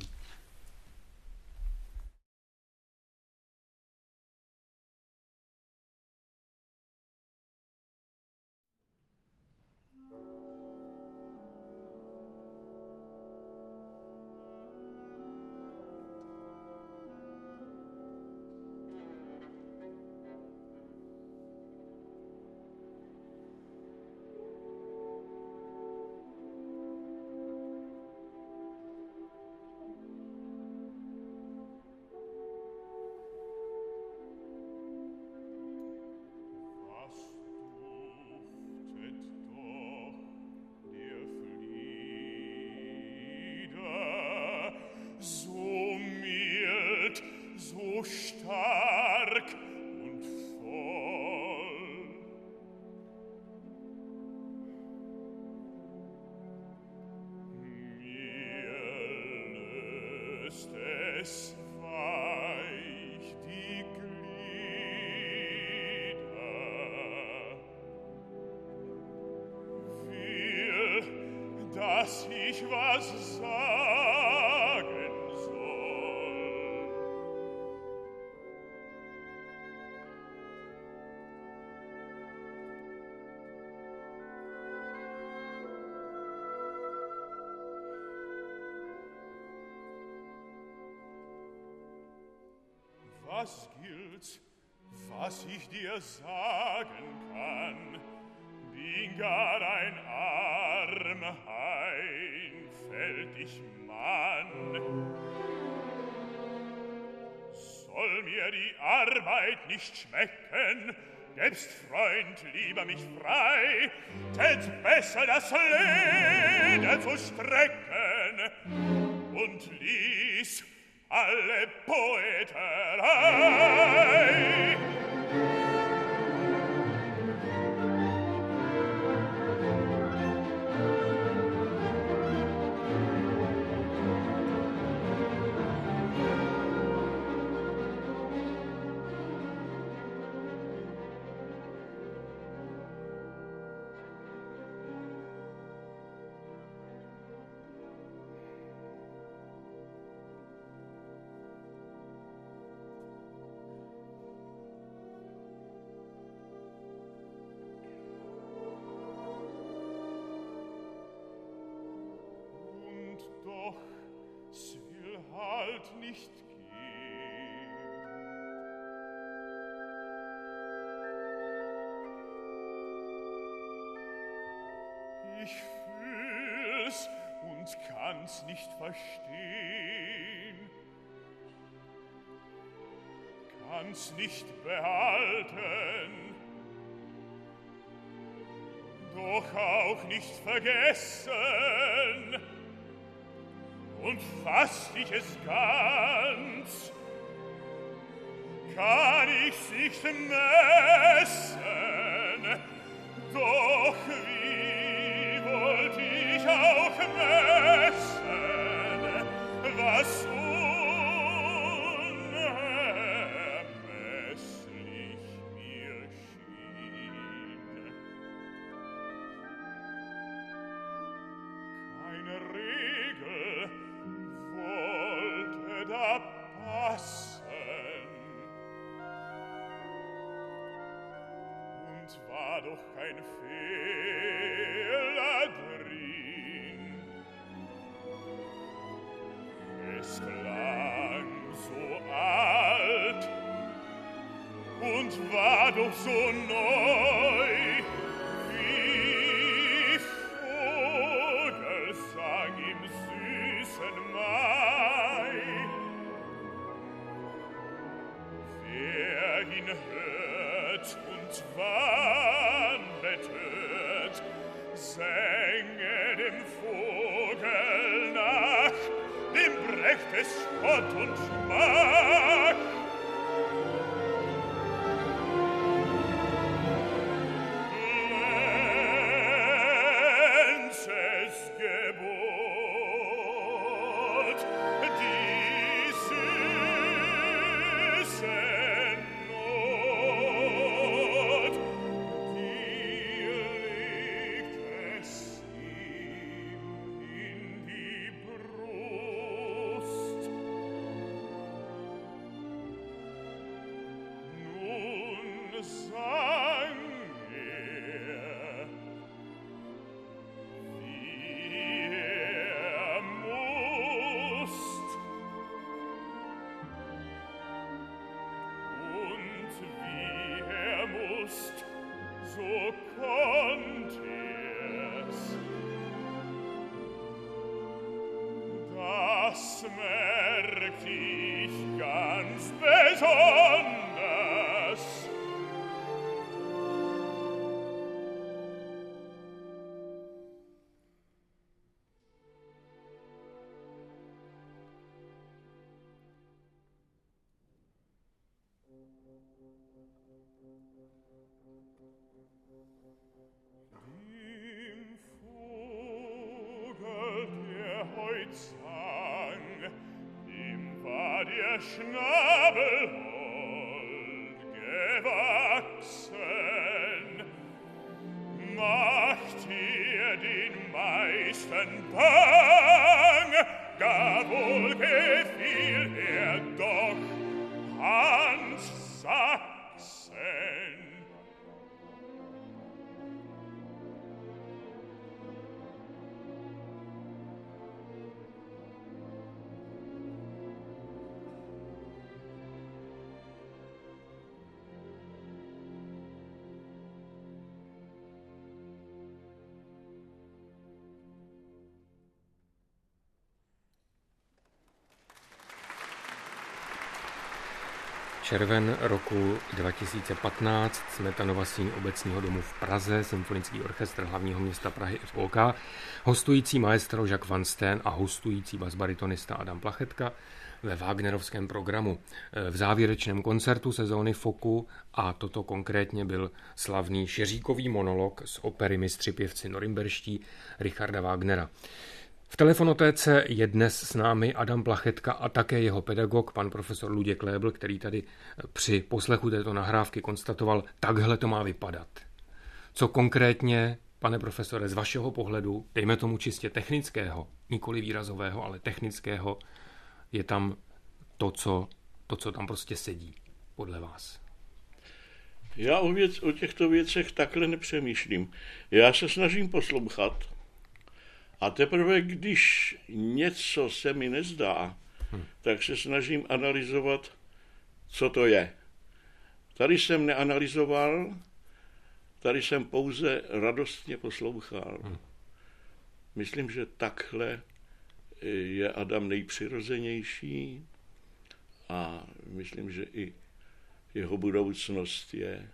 Dass ich was sagen soll. Was gilt's, was ich dir sagen kann? Bin gar ein arm, einfältig Mann. Soll mir die Arbeit nicht schmecken, gäbst Freund lieber mich frei, tät besser das Leder zu strecken und ließ alle Poeterei. Nicht gehen. kann's nicht verstehen, kann's nicht behalten, doch auch nicht vergessen, und fass ich es ganz, kann ich's nicht messen, doch wie wollt ich auch messen, was unermesslich mir schien. Keine Regel wollte da passen, und war doch kein Fehler drin. Es klang so alt und war doch so neu, wie Vogelsang im süßen Mai. Wer ihn hört und wandelt hört, sänge dem Vogel nach, dem brächt es Spott und Schmach. Lenzes Gebot, die süße Not, die legt es ihm in die Brust. Nun sang er, wie er musst, und wie er musst, so konnt er's. Das merkt ich ganz besonders. Dem Vogel, der heut sang, ihm war der Schnabel hold gewachsen. Macht ihr den meisten bang, gar wohl gefiel er doch Hans Sachsen. Červen roku 2015, Smetanova síň Obecního domu v Praze, Symfonický orchestr hlavního města Prahy FOK, hostující maestro Jacques Van Steen a hostující basbaritonista Adam Plachetka ve Wagnerovském programu. V závěrečném koncertu sezóny FOKu, a toto konkrétně byl slavný Šeříkový monolog z opery Mistři pěvci norimberští Richarda Wagnera. V telefonotéce je dnes s námi Adam Plachetka a také jeho pedagog, pan profesor Luděk Lébl, který tady při poslechu této nahrávky konstatoval, takhle to má vypadat. Co konkrétně, pane profesore, z vašeho pohledu, dejme tomu čistě technického, nikoli výrazového, ale technického, je tam to, co tam prostě sedí, podle vás? Já o těchto věcech takhle nepřemýšlím. Já se snažím poslouchat a teprve, když něco se mi nezdá, tak se snažím analyzovat, co to je. Tady jsem neanalyzoval, tady jsem pouze radostně poslouchal. Myslím, že takhle je Adam nejpřirozenější a myslím, že i jeho budoucnost je,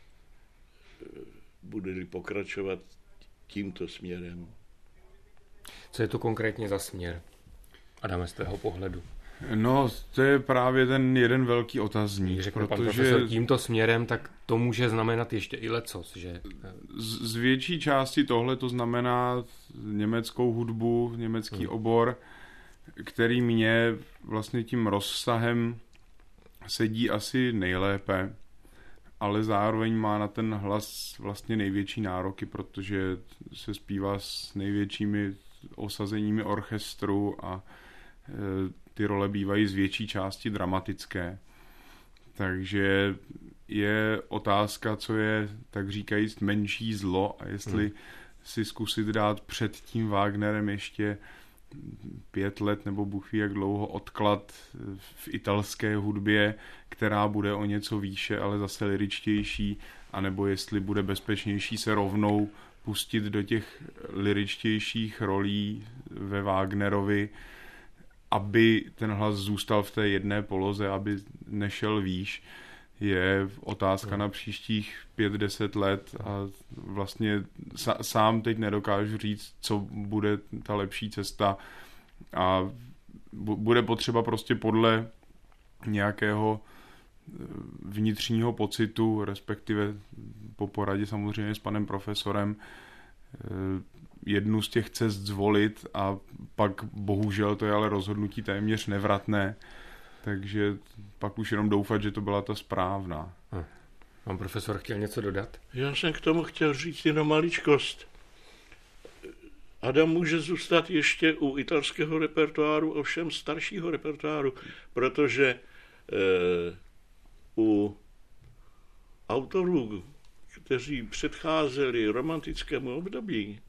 bude-li pokračovat tímto směrem. Co je to konkrétně za směr, Adame, z tvého pohledu? No, to je právě ten jeden velký otazník. Když řekne pan profesor tímto směrem, tak to může znamenat ještě i lecos, že? Z větší části tohle to znamená německou hudbu, německý obor, který mě vlastně tím rozsahem sedí asi nejlépe, ale zároveň má na ten hlas vlastně největší nároky, protože se zpívá s největšími osazeními orchestru a ty role bývají z větší části dramatické. Takže je otázka, co je, tak říkajíc, menší zlo a jestli si zkusit dát před tím Wagnerem ještě 5 let nebo Bůh ví jak dlouho odklad v italské hudbě, která bude o něco výše, ale zase lyričtější, anebo jestli bude bezpečnější se rovnou pustit do těch lyričtějších rolí ve Wagnerovi, aby ten hlas zůstal v té jedné poloze, aby nešel výš, je otázka na příštích 5-10 let a vlastně sám teď nedokážu říct, co bude ta lepší cesta a bude potřeba prostě podle nějakého vnitřního pocitu, respektive po poradě samozřejmě s panem profesorem, jednu z těch cest zvolit a pak bohužel to je ale rozhodnutí téměř nevratné, takže pak už jenom doufat, že to byla ta správná. Pan profesor chtěl něco dodat? Já jsem k tomu chtěl říct jenom maličkost. Adam může zůstat ještě u italského repertoáru, ovšem staršího repertoáru, protože u autorů, kteří předcházeli romantickému období,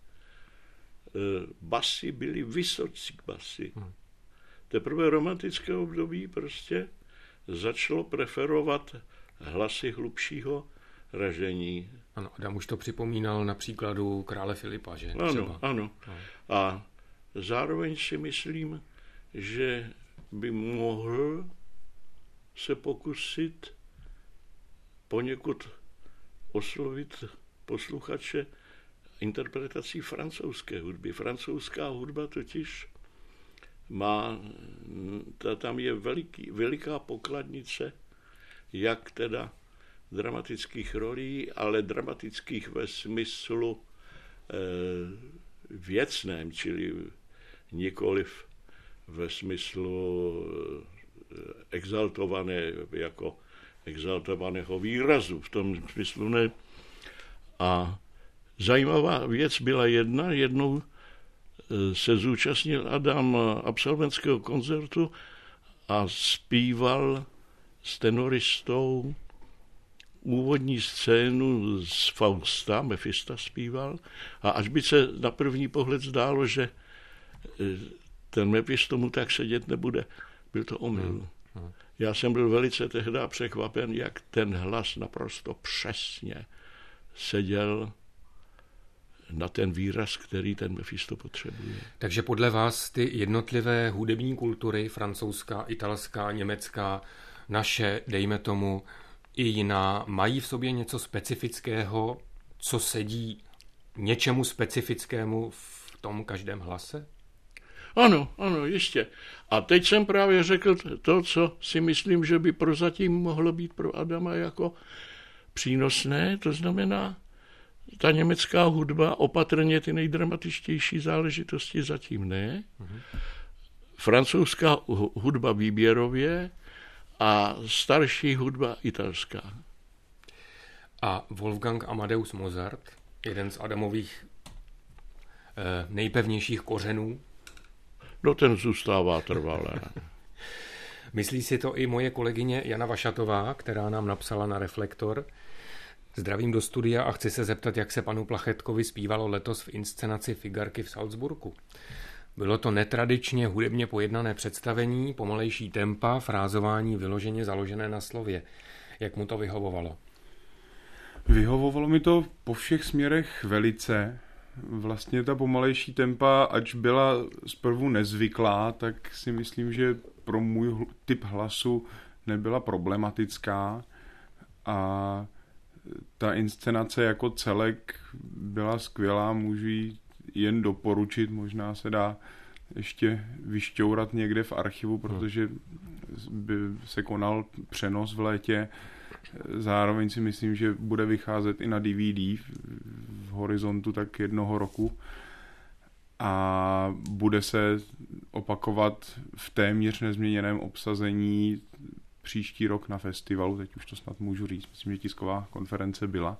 basy byly vysocí basy. Teprve romantické období prostě začalo preferovat hlasy hlubšího ražení. Ano, Adam už to připomínal na příkladu krále Filipa, že? Ano. A zároveň si myslím, že by mohl se pokusit poněkud oslovit posluchače interpretací francouzské hudby. Francouzská hudba totiž tam je veliká pokladnice, jak teda dramatických rolí, ale dramatických ve smyslu věcném, čili nikoliv ve smyslu exaltovaného výrazu, v tom smyslu ne. A zajímavá věc byla jednou se zúčastnil Adam absolventského koncertu a zpíval s tenoristou úvodní scénu z Fausta, Mefista zpíval, a až by se na první pohled zdálo, že ten Mefisto mu tak sedět nebude, byl to omyl. Já jsem byl velice tehdy překvapen, jak ten hlas naprosto přesně seděl na ten výraz, který ten Mefisto potřebuje. Takže podle vás ty jednotlivé hudební kultury, francouzská, italská, německá, naše, dejme tomu, i jiná, mají v sobě něco specifického, co sedí něčemu specifickému v tom každém hlase? Ano, jistě. A teď jsem právě řekl to, co si myslím, že by prozatím mohlo být pro Adama jako přínosné, to znamená, ta německá hudba, opatrně ty nejdramatičtější záležitosti zatím ne. Francouzská hudba výběrově a starší hudba italská. A Wolfgang Amadeus Mozart, jeden z Adamových nejpevnějších kořenů? No ten zůstává trvalé. Myslí si to i moje kolegyně Jana Vašatová, která nám napsala na Reflektor. Zdravím do studia a chci se zeptat, jak se panu Plachetkovi zpívalo letos v inscenaci Figarky v Salzburgu. Bylo to netradičně hudebně pojednané představení, pomalejší tempa, frázování vyloženě založené na slově. Jak mu to vyhovovalo? Vyhovovalo mi to po všech směrech velice. vlastně ta pomalejší tempa, ač byla zprvu nezvyklá, tak si myslím, že pro můj typ hlasu nebyla problematická a ta inscenace jako celek byla skvělá, můžu ji jen doporučit, možná se dá ještě vyšťourat někde v archivu, protože by se konal přenos v létě. Zároveň si myslím, že bude vycházet i na DVD v horizontu tak 1 roku a bude se opakovat v téměř nezměněném obsazení příští rok na festivalu, teď už to snad můžu říct, myslím, že tisková konference byla.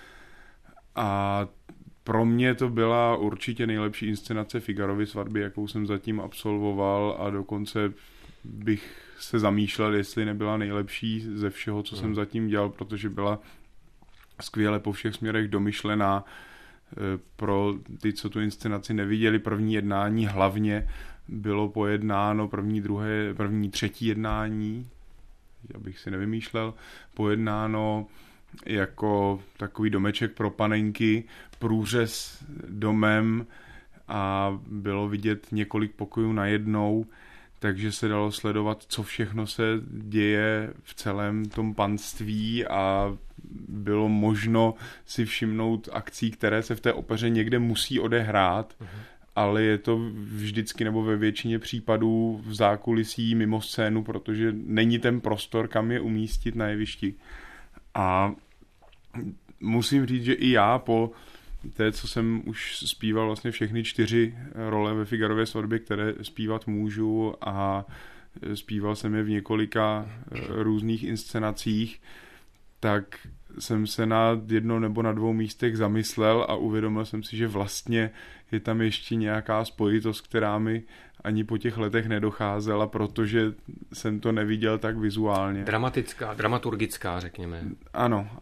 A pro mě to byla určitě nejlepší inscenace Figarovy svatby, jakou jsem zatím absolvoval a dokonce bych se zamýšlel, jestli nebyla nejlepší ze všeho, co jsem zatím dělal, protože byla skvěle po všech směrech domyšlená. Pro ty, co tu inscenaci neviděli, první jednání hlavně bylo pojednáno, první, třetí jednání, abych si nevymýšlel, pojednáno jako takový domeček pro panenky, průřez domem a bylo vidět několik pokojů najednou, takže se dalo sledovat, co všechno se děje v celém tom panství a bylo možno si všimnout akcí, které se v té opeře někde musí odehrát, ale je to vždycky nebo ve většině případů v zákulisí mimo scénu, protože není ten prostor, kam je umístit na jevišti. A musím říct, že i já po té, co jsem už zpíval vlastně všechny 4 role ve Figarově svatbě, které zpívat můžu a zpíval jsem je v několika různých inscenacích, tak jsem se na 1 nebo na 2 místech zamyslel a uvědomil jsem si, že vlastně je tam ještě nějaká spojitost, která mi ani po těch letech nedocházela, protože jsem to neviděl tak vizuálně. Dramatická, dramaturgická, řekněme. Ano.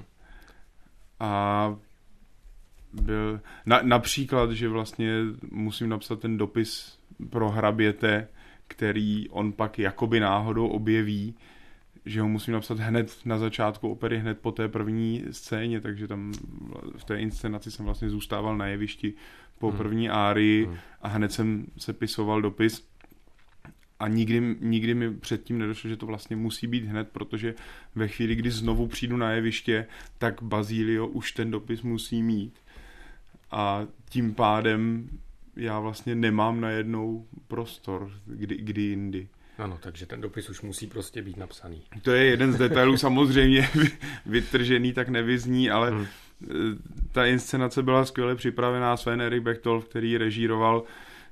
A byl například, že vlastně musím napsat ten dopis pro hraběte, který on pak jakoby náhodou objeví, že ho musím napsat hned na začátku opery, hned po té první scéně, takže tam v té inscenaci jsem vlastně zůstával na jevišti po první árii a hned jsem sepisoval dopis a nikdy mi předtím nedošlo, že to vlastně musí být hned, protože ve chvíli, kdy znovu přijdu na jeviště, tak Bazílio už ten dopis musí mít. A tím pádem já vlastně nemám najednou prostor, kdy jindy. Ano, takže ten dopis už musí prostě být napsaný. To je jeden z detailů samozřejmě vytržený, tak nevyzní, ale ta inscenace byla skvěle připravená. Sven Erik Bechtolf, který režíroval,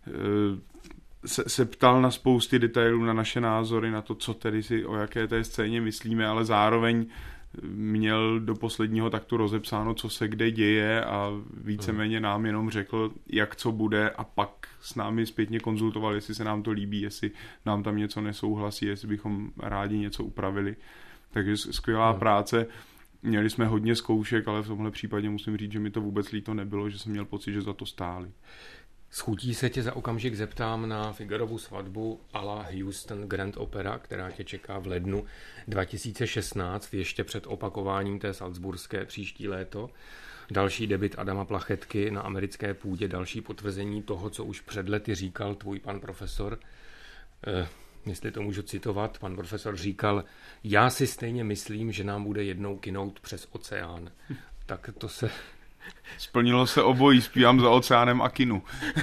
se ptal na spousty detailů, na naše názory, na to, co tedy si o jaké té scéně myslíme, ale zároveň měl do posledního taktu rozepsáno, co se kde děje a víceméně nám jenom řekl, jak co bude a pak s námi zpětně konzultoval, jestli se nám to líbí, jestli nám tam něco nesouhlasí, jestli bychom rádi něco upravili. Takže skvělá práce. Měli jsme hodně zkoušek, ale v tomhle případě musím říct, že mi to vůbec líto nebylo, že jsem měl pocit, že za to stáli. Schutí se tě za okamžik zeptám na Figarovu svatbu a la Houston Grand Opera, která tě čeká v lednu 2016, ještě před opakováním té salzburské příští léto. Další debut Adama Plachetky na americké půdě, další potvrzení toho, co už před lety říkal tvůj pan profesor. Jestli to můžu citovat, pan profesor říkal, já si stejně myslím, že nám bude jednou kynout přes oceán. Tak to se... Splnilo se obojí, zpívám za oceánem a kinu.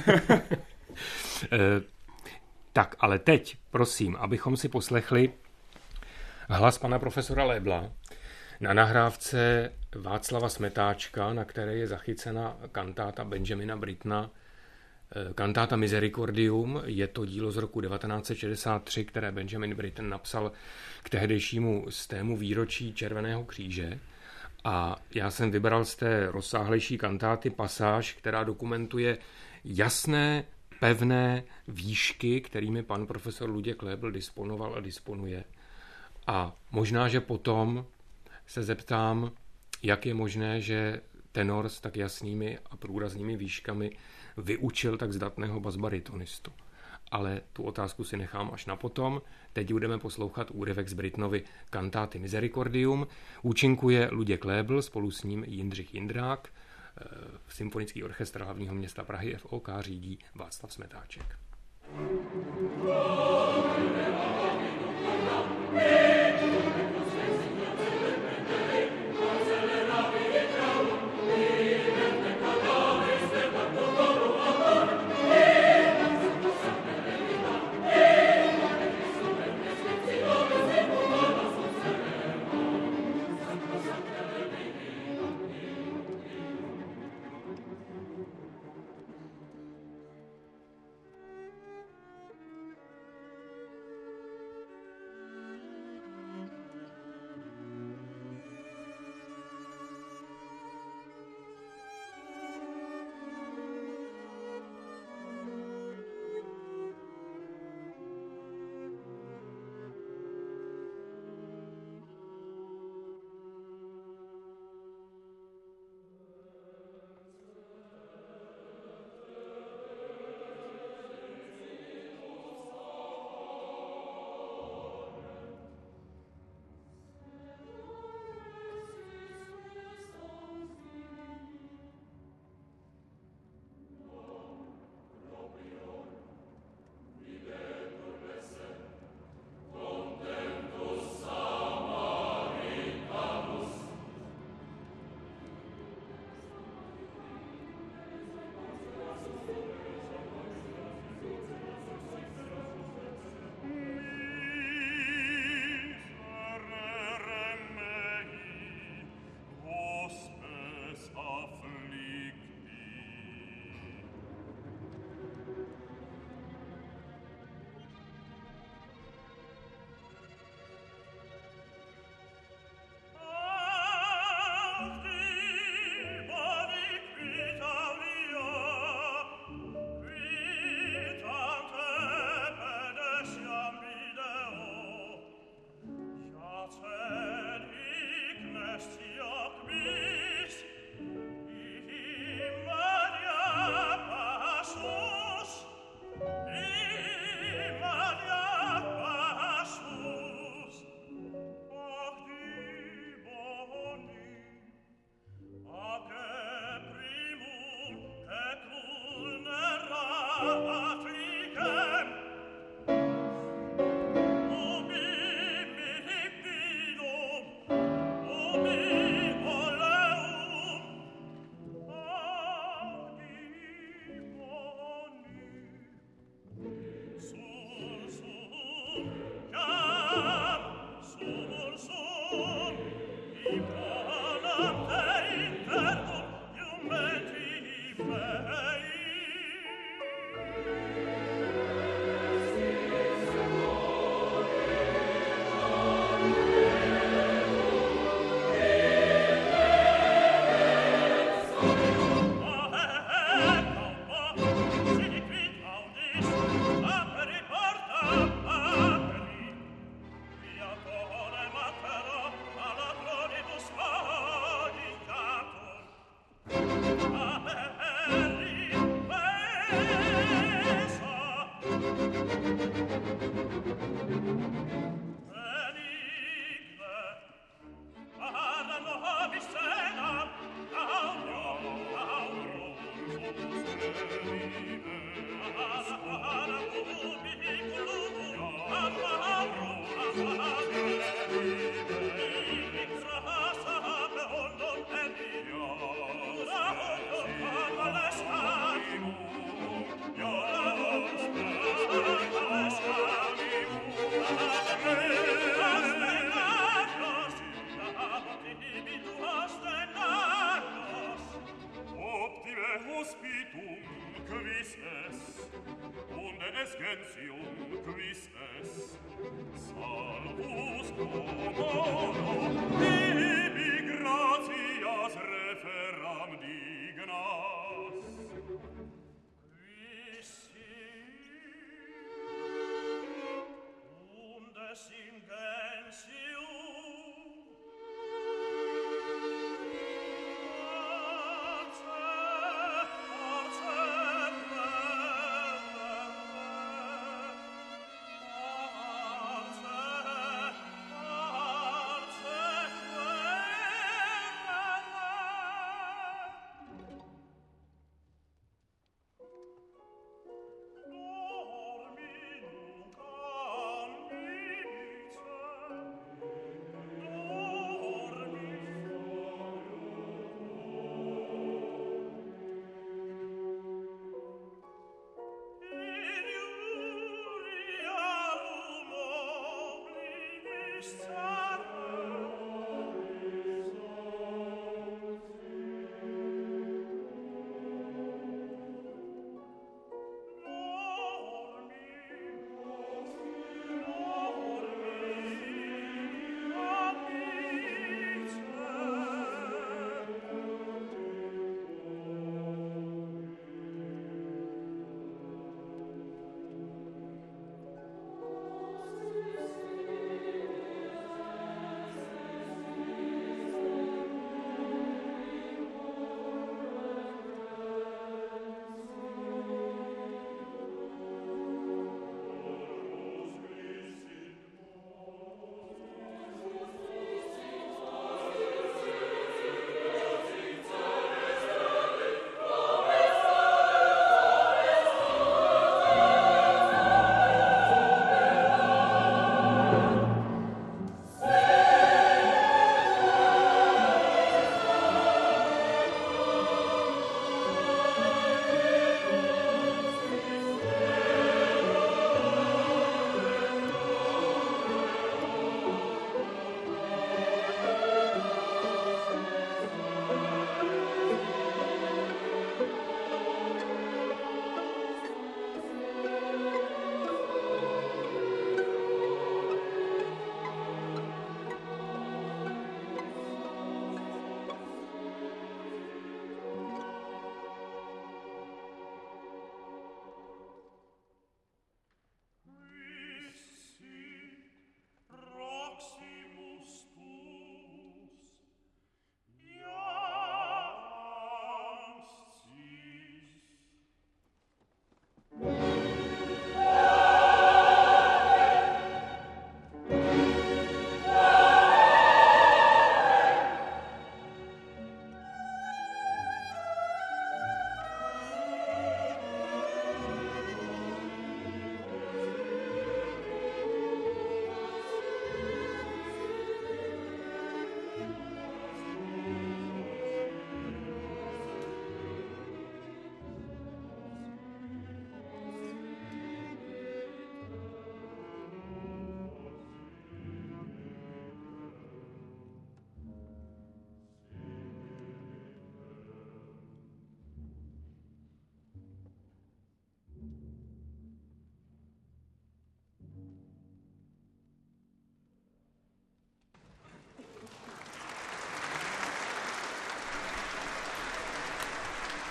Tak, ale teď, prosím, abychom si poslechli hlas pana profesora Lébla na nahrávce Václava Smetáčka, na které je zachycena kantáta Benjamina Brittona, kantáta Misericordium. Je to dílo z roku 1963, které Benjamin Britten napsal k tehdejšímu 100. výročí Červeného kříže. A já jsem vybral z té rozsáhlejší kantáty pasáž, která dokumentuje jasné, pevné výšky, kterými pan profesor Luděk Lébl disponoval a disponuje. A možná, že potom se zeptám, jak je možné, že tenor s tak jasnými a průraznými výškami vyučil tak zdatného basbaritonistu. Ale tu otázku si nechám až na potom. Teď budeme poslouchat úryvek z Brittonovy kantáty Misericordium. Účinkuje Luděk Lébl, spolu s ním Jindřich Jindrák. Symfonický orchestr hlavního města Prahy FOK řídí Václav Smetáček. Ah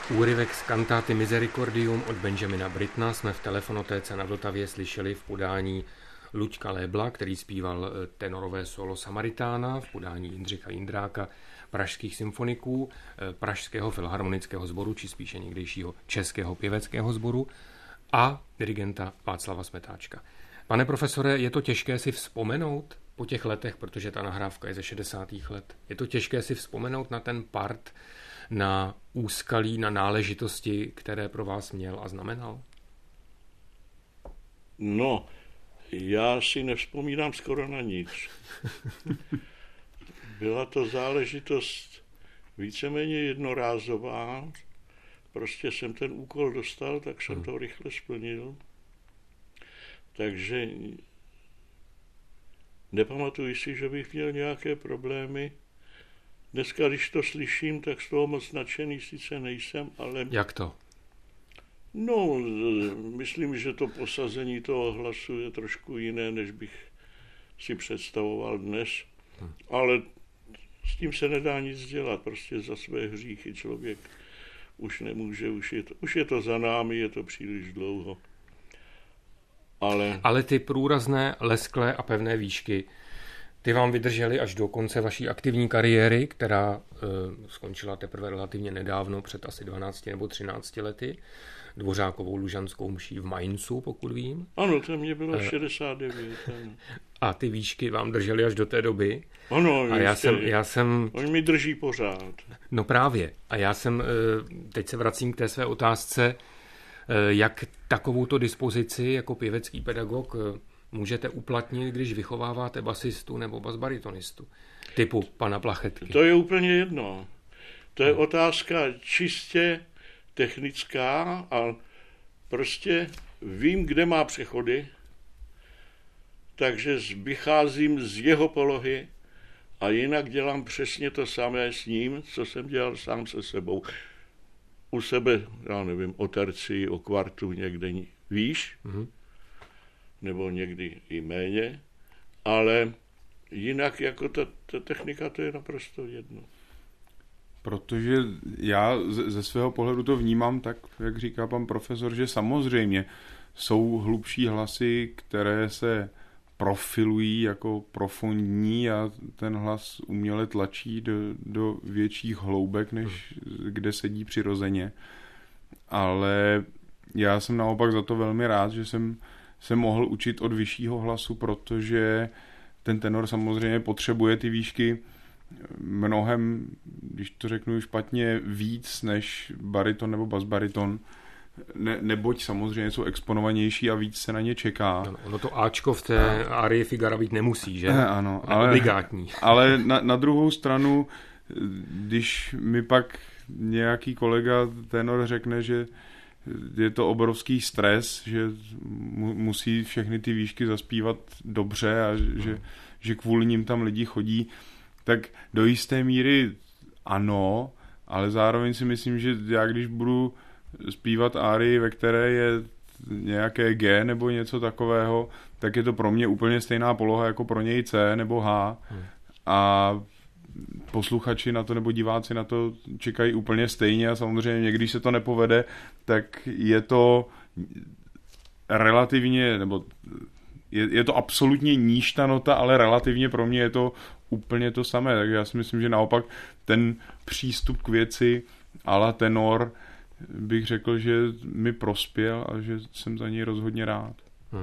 Úryvek z kantáty Misericordium od Benjamina Brittona jsme v Telefonotéce na Vltavě slyšeli v podání Luďka Lébla, který zpíval tenorové solo Samaritána v podání Jindřicha Jindráka, pražských symfoniků, Pražského filharmonického sboru, či spíše někdejšího Českého pěveckého sboru a dirigenta Václava Smetáčka. Pane profesore, je to těžké si vzpomenout po těch letech, protože ta nahrávka je ze 60. let. Je to těžké si vzpomenout na ten part, na úskalí, na náležitosti, které pro vás měl a znamenal? No, já si nevzpomínám skoro na nic. Byla to záležitost víceméně jednorázová. Prostě jsem ten úkol dostal, tak jsem to rychle splnil. Takže nepamatuji si, že bych měl nějaké problémy. Dneska, když to slyším, tak z toho moc nadšený sice nejsem, ale... Jak to? No, myslím, že to posazení toho hlasu je trošku jiné, než bych si představoval dnes. Ale s tím se nedá nic dělat, prostě za své hříchy člověk už nemůže, už je to za námi, je to příliš dlouho. Ale ty průrazné, lesklé a pevné výšky, ty vám vydržely až do konce vaší aktivní kariéry, která skončila teprve relativně nedávno, před asi 12 nebo 13 lety, Dvořákovou lužanskou mší v Mainzu, pokud vím. Ano, to mě bylo 69. Ano. A ty výšky vám držely až do té doby. Ano, a já jsem... Oni mi drží pořád. No právě. A já jsem, teď se vracím k té své otázce, jak takovouto dispozici jako pěvecký pedagog můžete uplatnit, když vychováváte basistu nebo basbaritonistu, typu pana Plachetky? To je úplně jedno. To je otázka čistě technická a prostě vím, kde má přechody, takže vycházím z jeho polohy a jinak dělám přesně to samé s ním, co jsem dělal sám se sebou. U sebe, já nevím, o tercii, o kvartu někde výš, nebo někdy i méně, ale jinak jako ta technika, to je naprosto jedno. Protože já ze svého pohledu to vnímám tak, jak říká pan profesor, že samozřejmě jsou hlubší hlasy, které se profilují jako profondní a ten hlas uměle tlačí do větších hloubek, než kde sedí přirozeně. Ale já jsem naopak za to velmi rád, že jsem se mohl učit od vyššího hlasu, protože ten tenor samozřejmě potřebuje ty výšky mnohem, když to řeknu špatně, víc než bariton nebo basbariton, neboť samozřejmě jsou exponovanější a víc se na ně čeká. No, ono to Ačko v té árii Figara být nemusí, že? Ano, ale obligátní. Ale na druhou stranu, když mi pak nějaký kolega tenor řekne, že je to obrovský stres, že musí všechny ty výšky zaspívat dobře a že kvůli ním tam lidi chodí, tak do jisté míry ano, ale zároveň si myslím, že já když budu zpívat árii, ve které je nějaké G nebo něco takového, tak je to pro mě úplně stejná poloha jako pro něj C nebo H. A posluchači na to nebo diváci na to čekají úplně stejně a samozřejmě, když se to nepovede, tak je to relativně, nebo je to absolutně níž ta nota, ale relativně pro mě je to úplně to samé. Takže já si myslím, že naopak ten přístup k věci a la tenor bych řekl, že mi prospěl a že jsem za něj rozhodně rád.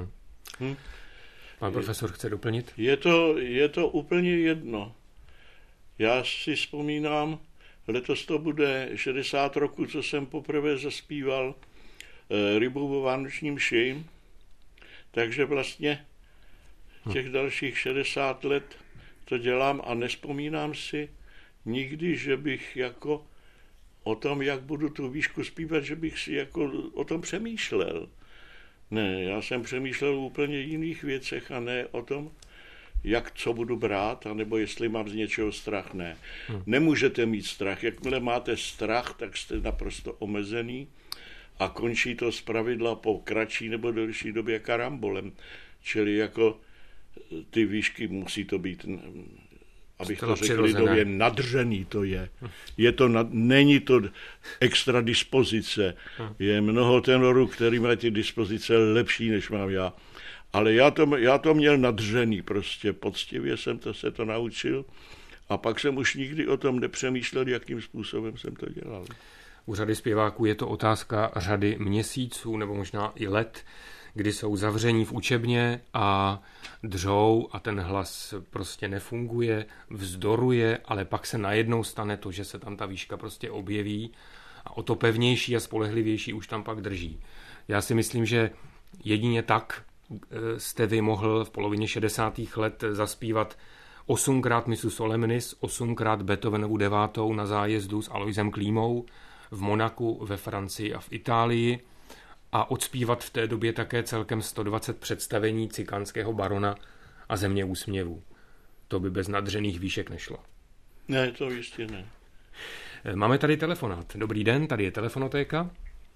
Pan profesor chce doplnit? Je to úplně jedno. Já si vzpomínám, letos to bude 60 roku, co jsem poprvé zaspíval Rybovu vánoční mši, takže vlastně těch dalších 60 let to dělám a nevzpomínám si nikdy, že bych jako o tom, jak budu tu výšku zpívat, že bych si jako o tom přemýšlel. Ne, já jsem přemýšlel o úplně jiných věcech a ne o tom, jak co budu brát, anebo jestli mám z něčeho strach. Ne. Nemůžete mít strach. Jakmile máte strach, tak jste naprosto omezený a končí to zpravidla po kratší nebo delší době karambolem. Čili jako ty výšky musí to být abych to řekl lidově, nadřený to je. Není to extra dispozice. Je mnoho tenorů, který mají ty dispozice lepší, než mám já. Ale já to měl nadřený prostě. Poctivě jsem se to naučil a pak jsem už nikdy o tom nepřemýšlel, jakým způsobem jsem to dělal. U řady zpěváků je to otázka řady měsíců nebo možná i let, kdy jsou zavření v učebně a dřou a ten hlas prostě nefunguje, vzdoruje, ale pak se najednou stane to, že se tam ta výška prostě objeví a o to pevnější a spolehlivější už tam pak drží. Já si myslím, že jedině tak jste vy mohl v polovině 60. let zaspívat 8krát Missu Solemnis, 8krát Beethovenovu 9. na zájezdu s Aloisem Klímou, v Monaku, ve Francii a v Itálii a odspívat v té době také celkem 120 představení Cikánského barona a Země úsměvů. To by bez nadřených výšek nešlo. Ne, to jistě ne. Máme tady telefonát. Dobrý den, tady je telefonotéka.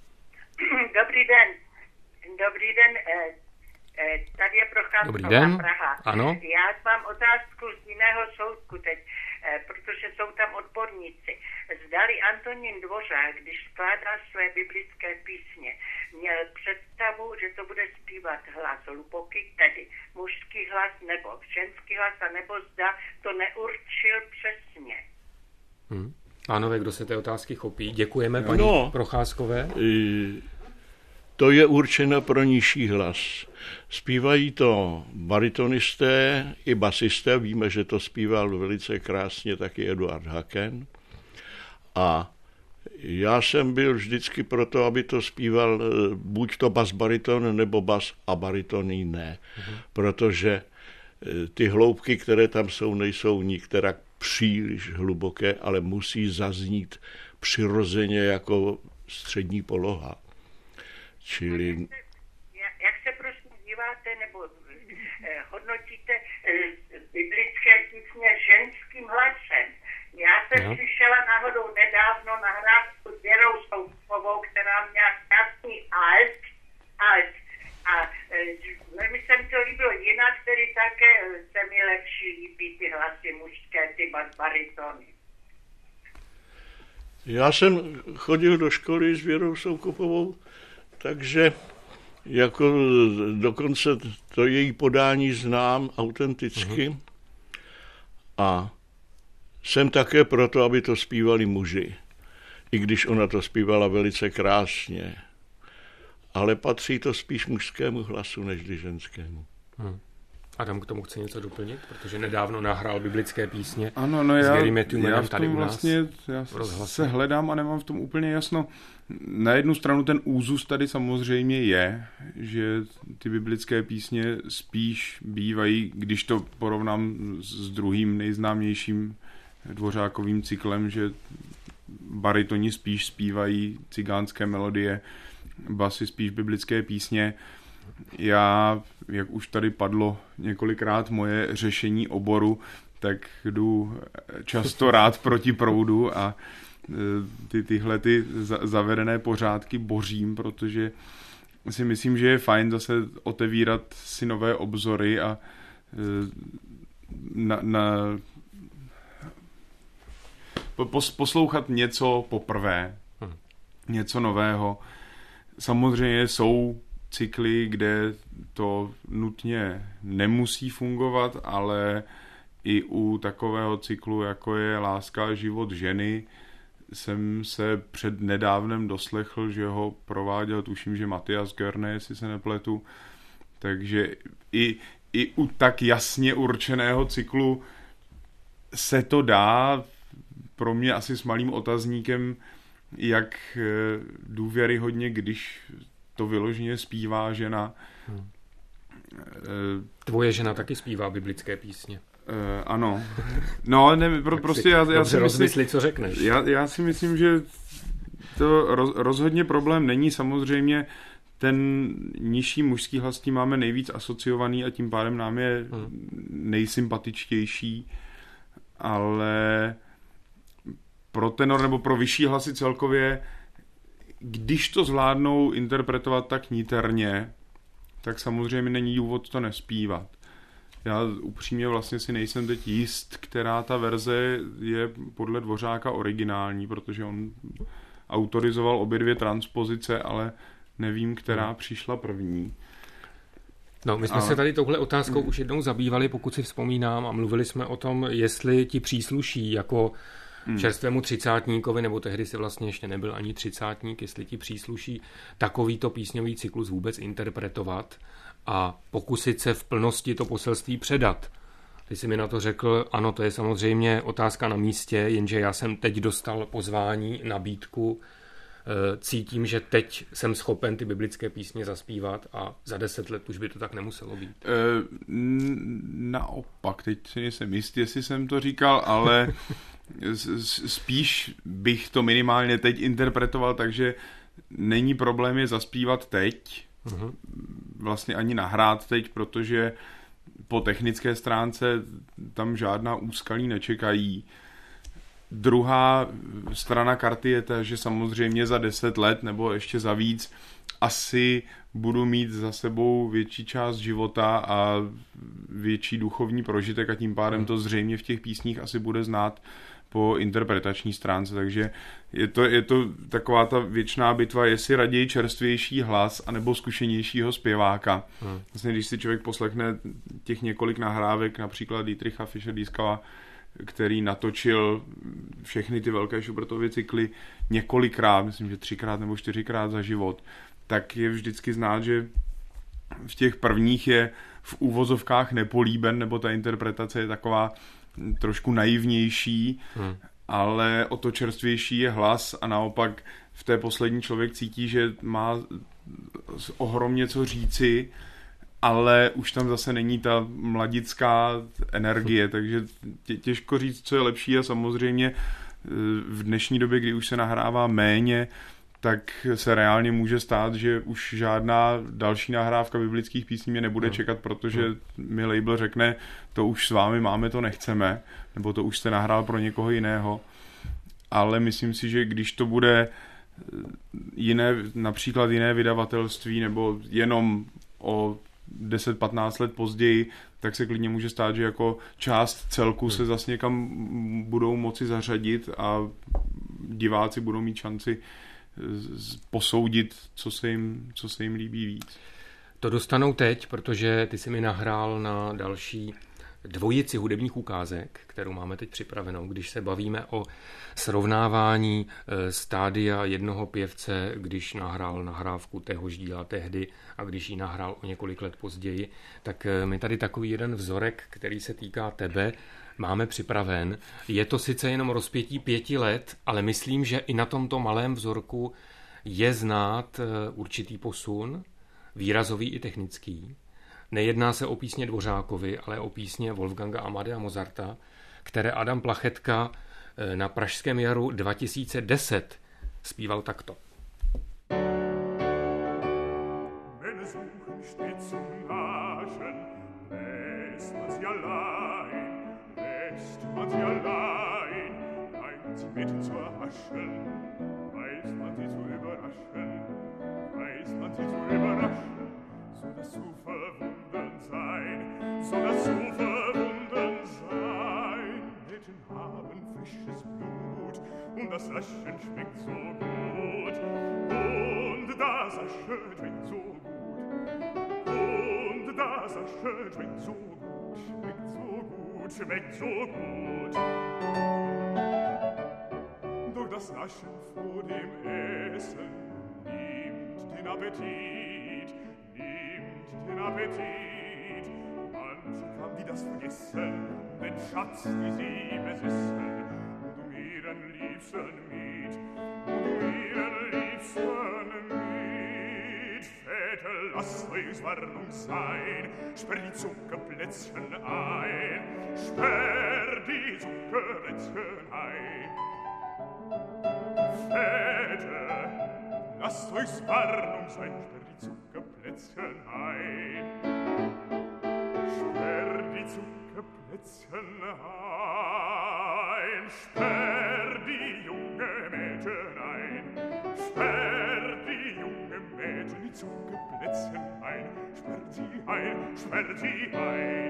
Dobrý den. Tady je Procházková Praha. Ano. Já mám otázku z jiného soudku teď, protože jsou tam odborníci. Zdali Antonín Dvořák, když skládá své biblické písně, měl představu, že to bude zpívat hlas hluboký, tedy mužský hlas nebo ženský hlas, a nebo zda to neurčil přesně. Pánové, kdo se té otázky chopí? Děkujeme paní Procházkové. To je určeno pro nižší hlas. Zpívají to baritonisté i basisté. Víme, že to zpíval velice krásně taky Eduard Haken. A já jsem byl vždycky proto, aby to zpíval buď to bas-bariton, nebo bas a baritoný ne. Protože ty hloubky, které tam jsou, nejsou nikterak příliš hluboké, ale musí zaznít přirozeně jako střední poloha. Čili... Jak se prostě díváte nebo hodnotíte biblické písně ženským hlasem? Já jsem slyšela náhodou nedávno nahrávku s Věrou Soukovou, která měla krásný alt. A mi se to líbilo jinak, který také se mi lepší líbí ty hlasy mužské, ty baritony. Já jsem chodil do školy s Věrou Soukupovou, takže jako dokonce to její podání znám autenticky a jsem také proto, aby to zpívali muži, i když ona to zpívala velice krásně, ale patří to spíš mužskému hlasu, nežli ženskému. Adam k tomu chce něco doplnit, protože nedávno nahrál biblické písně. Ano, no já tady u nás. Já se hledám a nemám v tom úplně jasno. Na jednu stranu ten úzus tady samozřejmě je, že ty biblické písně spíš bývají, když to porovnám s druhým nejznámějším Dvořákovým cyklem, že baritoni spíš zpívají cigánské melodie, basy spíš biblické písně. Já, jak už tady padlo několikrát moje řešení oboru, tak jdu často rád proti proudu a tyhle zavedené pořádky bořím, protože si myslím, že je fajn zase otevírat si nové obzory a poslouchat něco poprvé, něco nového. Samozřejmě jsou cykly, kde to nutně nemusí fungovat, ale i u takového cyklu, jako je Láska a život ženy, jsem se před nedávnem doslechl, že ho prováděl, tuším, že Matthias Görne, jestli se nepletu. Takže i u tak jasně určeného cyklu se to dá, pro mě asi s malým otazníkem, jak důvěryhodně, když to vyloženě zpívá žena. Tvoje žena taky zpívá biblické písně. Ano. No, ne, prostě já si myslím, co řekneš. Já si myslím, že to rozhodně problém není. Samozřejmě ten nižší mužský hlas tím máme nejvíc asociovaný a tím pádem nám je nejsympatičtější, ale pro tenor nebo pro vyšší hlasy celkově, když to zvládnou interpretovat tak niterně, tak samozřejmě není důvod to nespívat. Já upřímně vlastně si nejsem teď jist, která ta verze je podle Dvořáka originální, protože on autorizoval obě dvě transpozice, ale nevím, která přišla první. No, my jsme se tady touhle otázkou už jednou zabývali, pokud si vzpomínám, a mluvili jsme o tom, jestli ti přísluší jako čerstvému třicátníkovi, nebo tehdy si vlastně ještě nebyl ani třicátník, jestli ti přísluší takovýto písňový cyklus vůbec interpretovat a pokusit se v plnosti to poselství předat. Ty jsi mi na to řekl, ano, to je samozřejmě otázka na místě, jenže já jsem teď dostal pozvání, nabídku, cítím, že teď jsem schopen ty biblické písně zaspívat a za 10 let už by to tak nemuselo být. Naopak, teď si nejsem jistý, jestli jsem to říkal, ale spíš bych to minimálně teď interpretoval, takže není problém je zaspívat teď, vlastně ani nahrát teď, protože po technické stránce tam žádná úskalí nečekají. Druhá strana karty je ta, že samozřejmě za 10 let nebo ještě za víc asi budu mít za sebou větší část života a větší duchovní prožitek a tím pádem to zřejmě v těch písních asi bude znát po interpretační stránce, takže je to taková ta věčná bitva, jestli raději čerstvější hlas anebo zkušenějšího zpěváka. Vlastně když si člověk poslechne těch několik nahrávek, například Dietricha Fischer-Dieskauera, který natočil všechny ty velké Schubertovy cykly několikrát, myslím, že 3x nebo 4x za život, tak je vždycky znát, že v těch prvních je v úvozovkách nepolíben, nebo ta interpretace je taková trošku naivnější, ale o to čerstvější je hlas a naopak v té poslední člověk cítí, že má ohromně co říci, ale už tam zase není ta mladická energie, takže těžko říct, co je lepší a samozřejmě v dnešní době, kdy už se nahrává méně, tak se reálně může stát, že už žádná další nahrávka biblických písní mě nebude čekat, protože mi label řekne, to už s vámi máme, to nechceme, nebo to už jste nahrál pro někoho jiného. Ale myslím si, že když to bude například jiné vydavatelství, nebo jenom o 10-15 let později, tak se klidně může stát, že jako část celku se zase někam budou moci zařadit a diváci budou mít šanci posoudit, co se jim líbí víc. To dostanou teď, protože ty jsi mi nahrál na další dvojici hudebních ukázek, kterou máme teď připravenou, když se bavíme o srovnávání stádia jednoho pěvce, když nahrál nahrávku téhož díla tehdy a když ji nahrál o několik let později, tak my tady takový jeden vzorek, který se týká tebe, máme připraven. Je to sice jenom rozpětí 5 let, ale myslím, že i na tomto malém vzorku je znát určitý posun, výrazový i technický. Nejedná se o písně Dvořákovi, ale o písně Wolfganga Amadea Mozarta, které Adam Plachetka na Pražském jaru 2010 zpíval takto. Das Lächeln schmeckt so gut, und das Lächeln schmeckt so gut, und das Lächeln schmeckt so gut, schmeckt so gut, schmeckt so gut. Doch das Naschen vor dem Essen nimmt den Appetit, Manche kann die das vergessen, den Schatz, die sie besitzen, ihren Liebsten mit, ihren Liebsten mit. Väter, lasst euch Warnung sein, sperr die Zuckerplätzchen ein, sperr die Zuckerplätzchen ein. Väter, lasst euch Warnung sein, sperr die Zuckerplätzchen ein, sperr die Zuckerplätzchen ein, sperr die junge Mädchen ein, sperr die junge Mädchen die Zuckerplätzchen ein, sperrt sie ein, sperrt sie ein.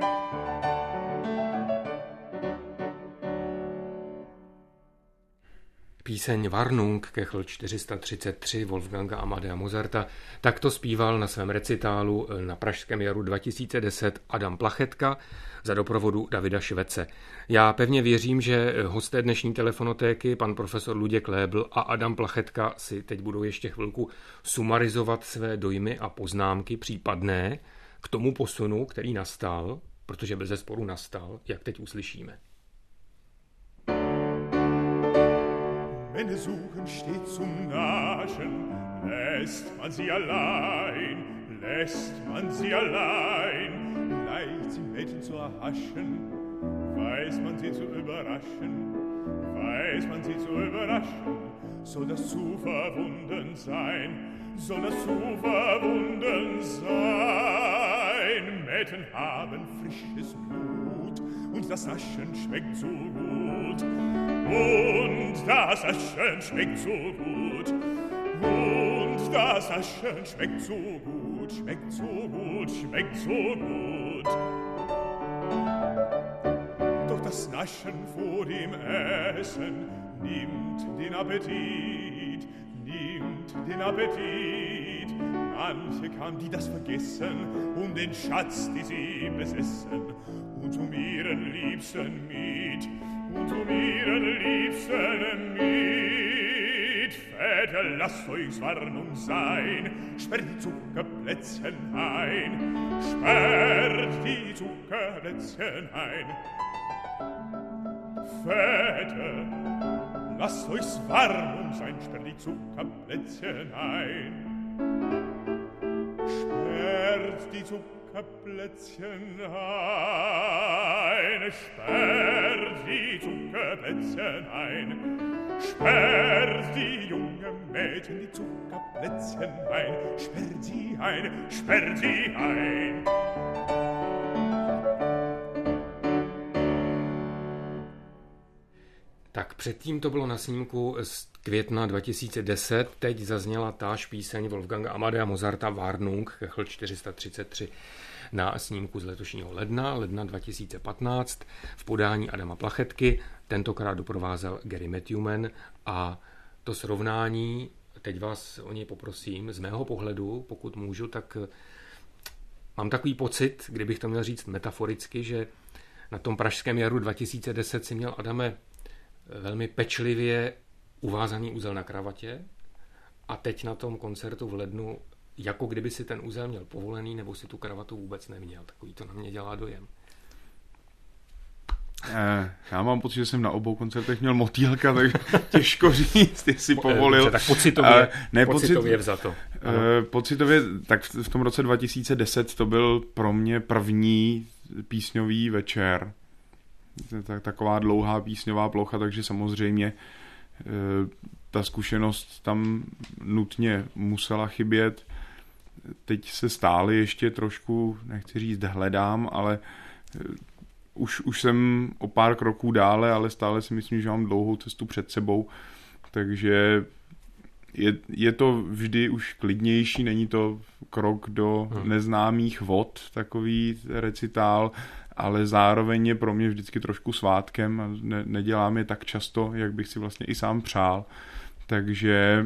Píseň Warnung, Kechl 433 Wolfganga Amadea Mozarta, takto zpíval na svém recitálu na Pražském jaru 2010 Adam Plachetka za doprovodu Davida Švece. Já pevně věřím, že hosté dnešní telefonotéky, pan profesor Luděk Lébl a Adam Plachetka, si teď budou ještě chvilku sumarizovat své dojmy a poznámky případné k tomu posunu, který nastal, protože bezesporu nastal, jak teď uslyšíme. Wenn Suchen steht zum Naschen, lässt man sie allein, leicht sie Mädchen zu erhaschen, weiß man sie zu überraschen, soll das zu verwunden sein, Mädchen haben frisches Blut und das Naschen schmeckt so gut. Und das Aschen schmeckt so gut. Und das Aschen schmeckt so gut. Schmeckt so gut, schmeckt so gut. Doch das Naschen vor dem Essen nimmt den Appetit. Manche kann die das vergessen den Schatz, die sie besessen und ihren Liebsten mit. Väter, lasst euch's Warnung sein, sperrt die Zuckerplätzchen ein, Väter, lasst euch's Warnung sein, sperrt die Zuckerplätzchen ein, sperrt die Zuckerplätzchen ein, sperrt die Zuckerplätzchen ein, sperrt die junge Mädchen die Zuckerplätzchen ein, sperrt sie ein, sperrt sie ein. Tak předtím to bylo na snímku z května 2010, teď zazněla táž píseň Wolfganga Amadea Mozarta Warnung, Kechl 433 na snímku z letošního ledna 2015 v podání Adama Plachetky, tentokrát doprovázel Gary Matthewman a to srovnání, teď vás o něj poprosím, z mého pohledu, pokud můžu, tak mám takový pocit, kdybych to měl říct metaforicky, že na tom pražském jaru 2010 si měl, Adame, velmi pečlivě uvázaný úzel na kravatě a teď na tom koncertu v lednu, jako kdyby si ten úzel měl povolený, nebo si tu kravatu vůbec neměl. Takový to na mě dělá dojem. Já mám pocit, že jsem na obou koncertech měl motýlka, tak těžko říct, jestli povolil. Dobře, tak pocitově vzato. Pocitově, tak v tom roce 2010 to byl pro mě první písňový večer. Taková dlouhá písňová plocha, takže samozřejmě ta zkušenost tam nutně musela chybět. Teď se stále ještě trošku, nechci říct hledám, ale už jsem o pár kroků dále, ale stále si myslím, že mám dlouhou cestu před sebou, takže je to vždy už klidnější, není to krok do neznámých vod, takový recitál, ale zároveň je pro mě vždycky trošku svátkem a nedělám je tak často, jak bych si vlastně i sám přál. Takže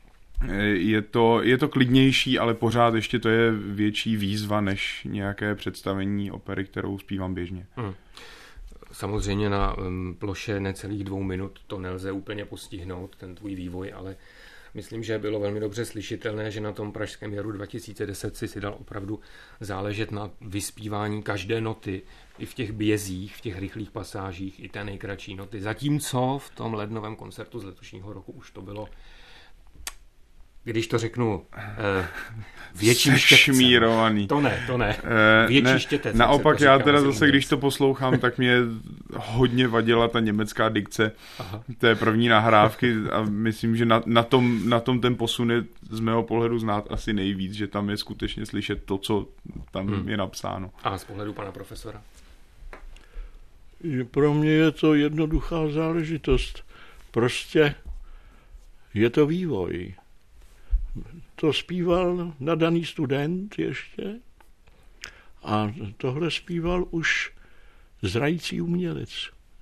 je to klidnější, ale pořád ještě to je větší výzva než nějaké představení opery, kterou zpívám běžně. Samozřejmě na ploše necelých 2 minut to nelze úplně postihnout, ten tvůj vývoj, ale myslím, že bylo velmi dobře slyšitelné, že na tom pražském jaru 2010 si dal opravdu záležet na vyspívání každé noty, i v těch bězích, v těch rychlých pasážích, i té nejkratší noty. Zatímco v tom lednovém koncertu z letošního roku už to bylo, když to řeknu, větším šmírovaný. To ne. Větší štětec. Naopak já teda zase, když to poslouchám, tak mě hodně vadila ta německá dikce té první nahrávky a myslím, že na tom ten posun je z mého pohledu znát asi nejvíc, že tam je skutečně slyšet to, co tam je napsáno. A z pohledu pana profesora? Pro mě je to jednoduchá záležitost. Prostě je to vývoj. to zpíval nadaný student ještě a tohle zpíval už zrající umělec.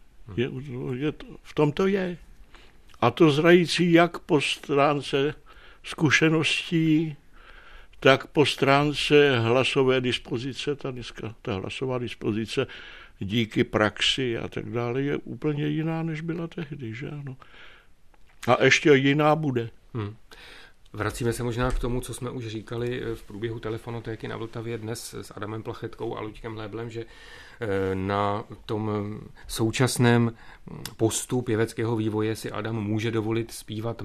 V tom to je. A to zrající jak po stránce zkušeností, tak po stránce hlasové dispozice. Ta hlasová dispozice díky praxi a tak dále je úplně jiná, než byla tehdy, že ano. A ještě jiná bude. Vracíme se možná k tomu, co jsme už říkali v průběhu telefonotéky na Vltavě dnes s Adamem Plachetkou a Luďkem Léblem, že na tom současném postu pěveckého vývoje si Adam může dovolit zpívat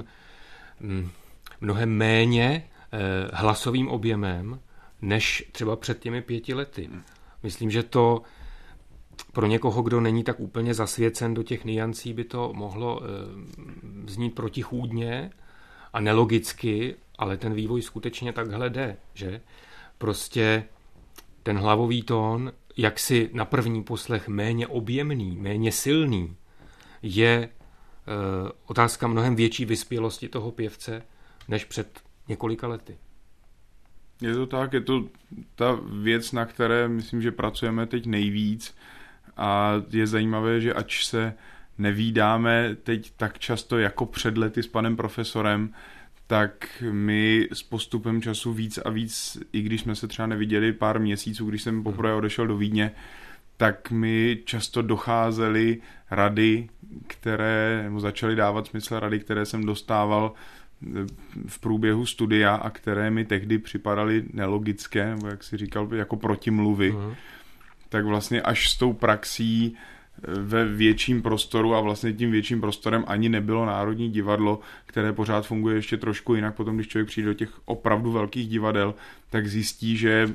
mnohem méně hlasovým objemem, než třeba před těmi 5 lety. Myslím, že to pro někoho, kdo není tak úplně zasvěcen do těch niancí, by to mohlo znít protichůdně a nelogicky, ale ten vývoj skutečně takhle jde, že? Prostě ten hlavový tón, jaksi na první poslech méně objemný, méně silný, je otázka mnohem větší vyspělosti toho pěvce, než před několika lety. Je to tak, je to ta věc, na které myslím, že pracujeme teď nejvíc a je zajímavé, že ač se nevídáme teď tak často jako před lety s panem profesorem, tak my s postupem času víc a víc, i když jsme se třeba neviděli pár měsíců, když jsem poprvé odešel do Vídně, tak mi často docházely rady, nebo začaly dávat smysl rady, které jsem dostával v průběhu studia a které mi tehdy připadaly nelogické, nebo jak si říkal, jako protimluvy. Tak vlastně až s tou praxí ve větším prostoru a vlastně tím větším prostorem ani nebylo Národní divadlo, které pořád funguje ještě trošku jinak. Potom, když člověk přijde do těch opravdu velkých divadel, tak zjistí, že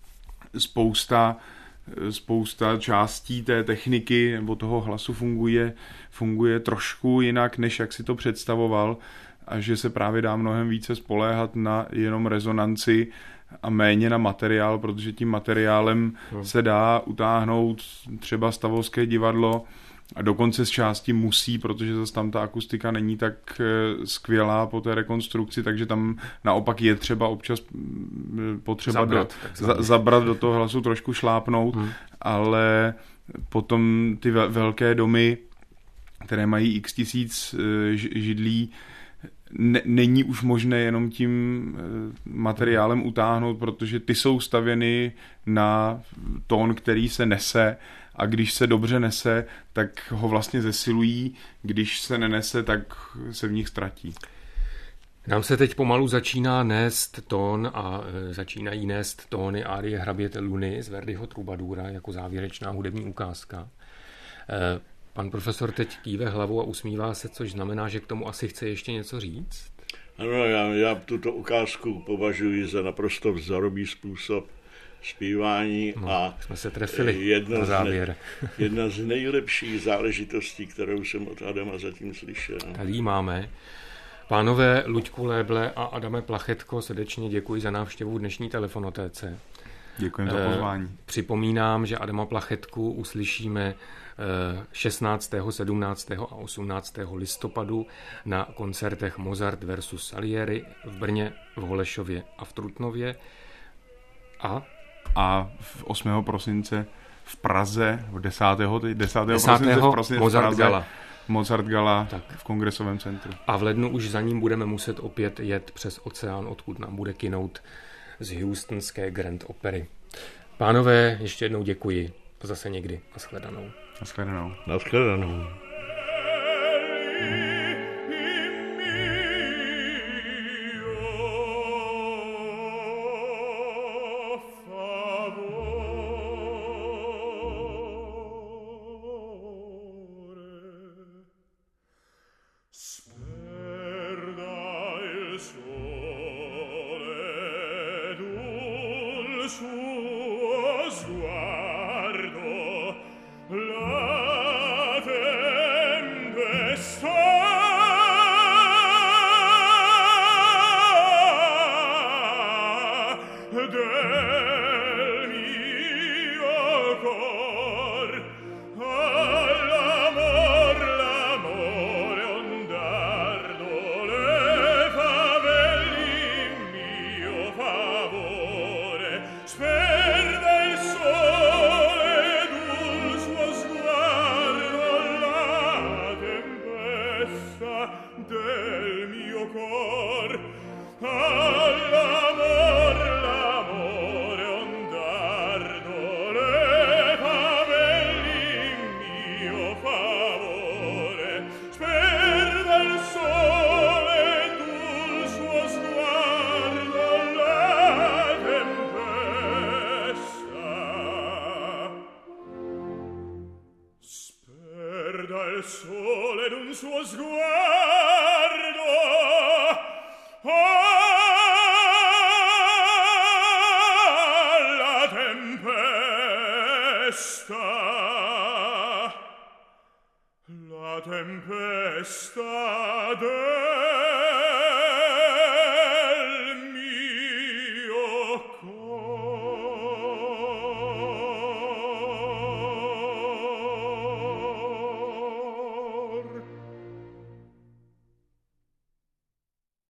spousta částí té techniky nebo toho hlasu funguje trošku jinak, než jak si to představoval a že se právě dá mnohem více spoléhat na jenom rezonanci a méně na materiál, protože tím materiálem se dá utáhnout třeba Stavovské divadlo a dokonce z části musí, protože zase tam ta akustika není tak skvělá po té rekonstrukci, takže tam naopak je třeba občas potřeba zabrat do toho hlasu, trošku šlápnout, ale potom ty velké domy, které mají x tisíc židlí, není už možné jenom tím materiálem utáhnout, protože ty jsou stavěny na tón, který se nese a když se dobře nese, tak ho vlastně zesilují, když se nenese, tak se v nich ztratí. Nám se teď pomalu začíná nést tón a začínají nést tóny árie Hraběte Luny z Verdiho Trubadura jako závěrečná hudební ukázka. Pan profesor teď kýve hlavou a usmívá se, což znamená, že k tomu asi chce ještě něco říct? Ano, já tuto ukázku považuji za naprosto vzorový způsob zpívání a jsme se trefili na závěr. Jedna z nejlepších záležitostí, kterou jsem od Adama zatím slyšel. Tady máme. Pánové Luďku Léble a Adame Plachetko, srdečně děkuji za návštěvu dnešní telefonotéce. Děkuji za pozvání. Připomínám, že Adama Plachetku uslyšíme 16., 17. a 18. listopadu na koncertech Mozart versus Salieri v Brně, v Holešově a v Trutnově. A v 8. prosince v Praze, 10. prosince v Praze, Mozart Gala tak. V Kongresovém centru. A v lednu už za ním budeme muset opět jet přes oceán, odkud nám bude kinout z houstonské Grand Opery. Pánové, ještě jednou děkuji. Zase někdy. Naschledanou. Naschledanou. Naschledanou. La tempesta del mio cor. All'amore ondardo le favelli in mio favore, sperda il sole tul suo sguardo la tempesta. Sperda il sole d'un suo sguardo alla tempesta. La tempesta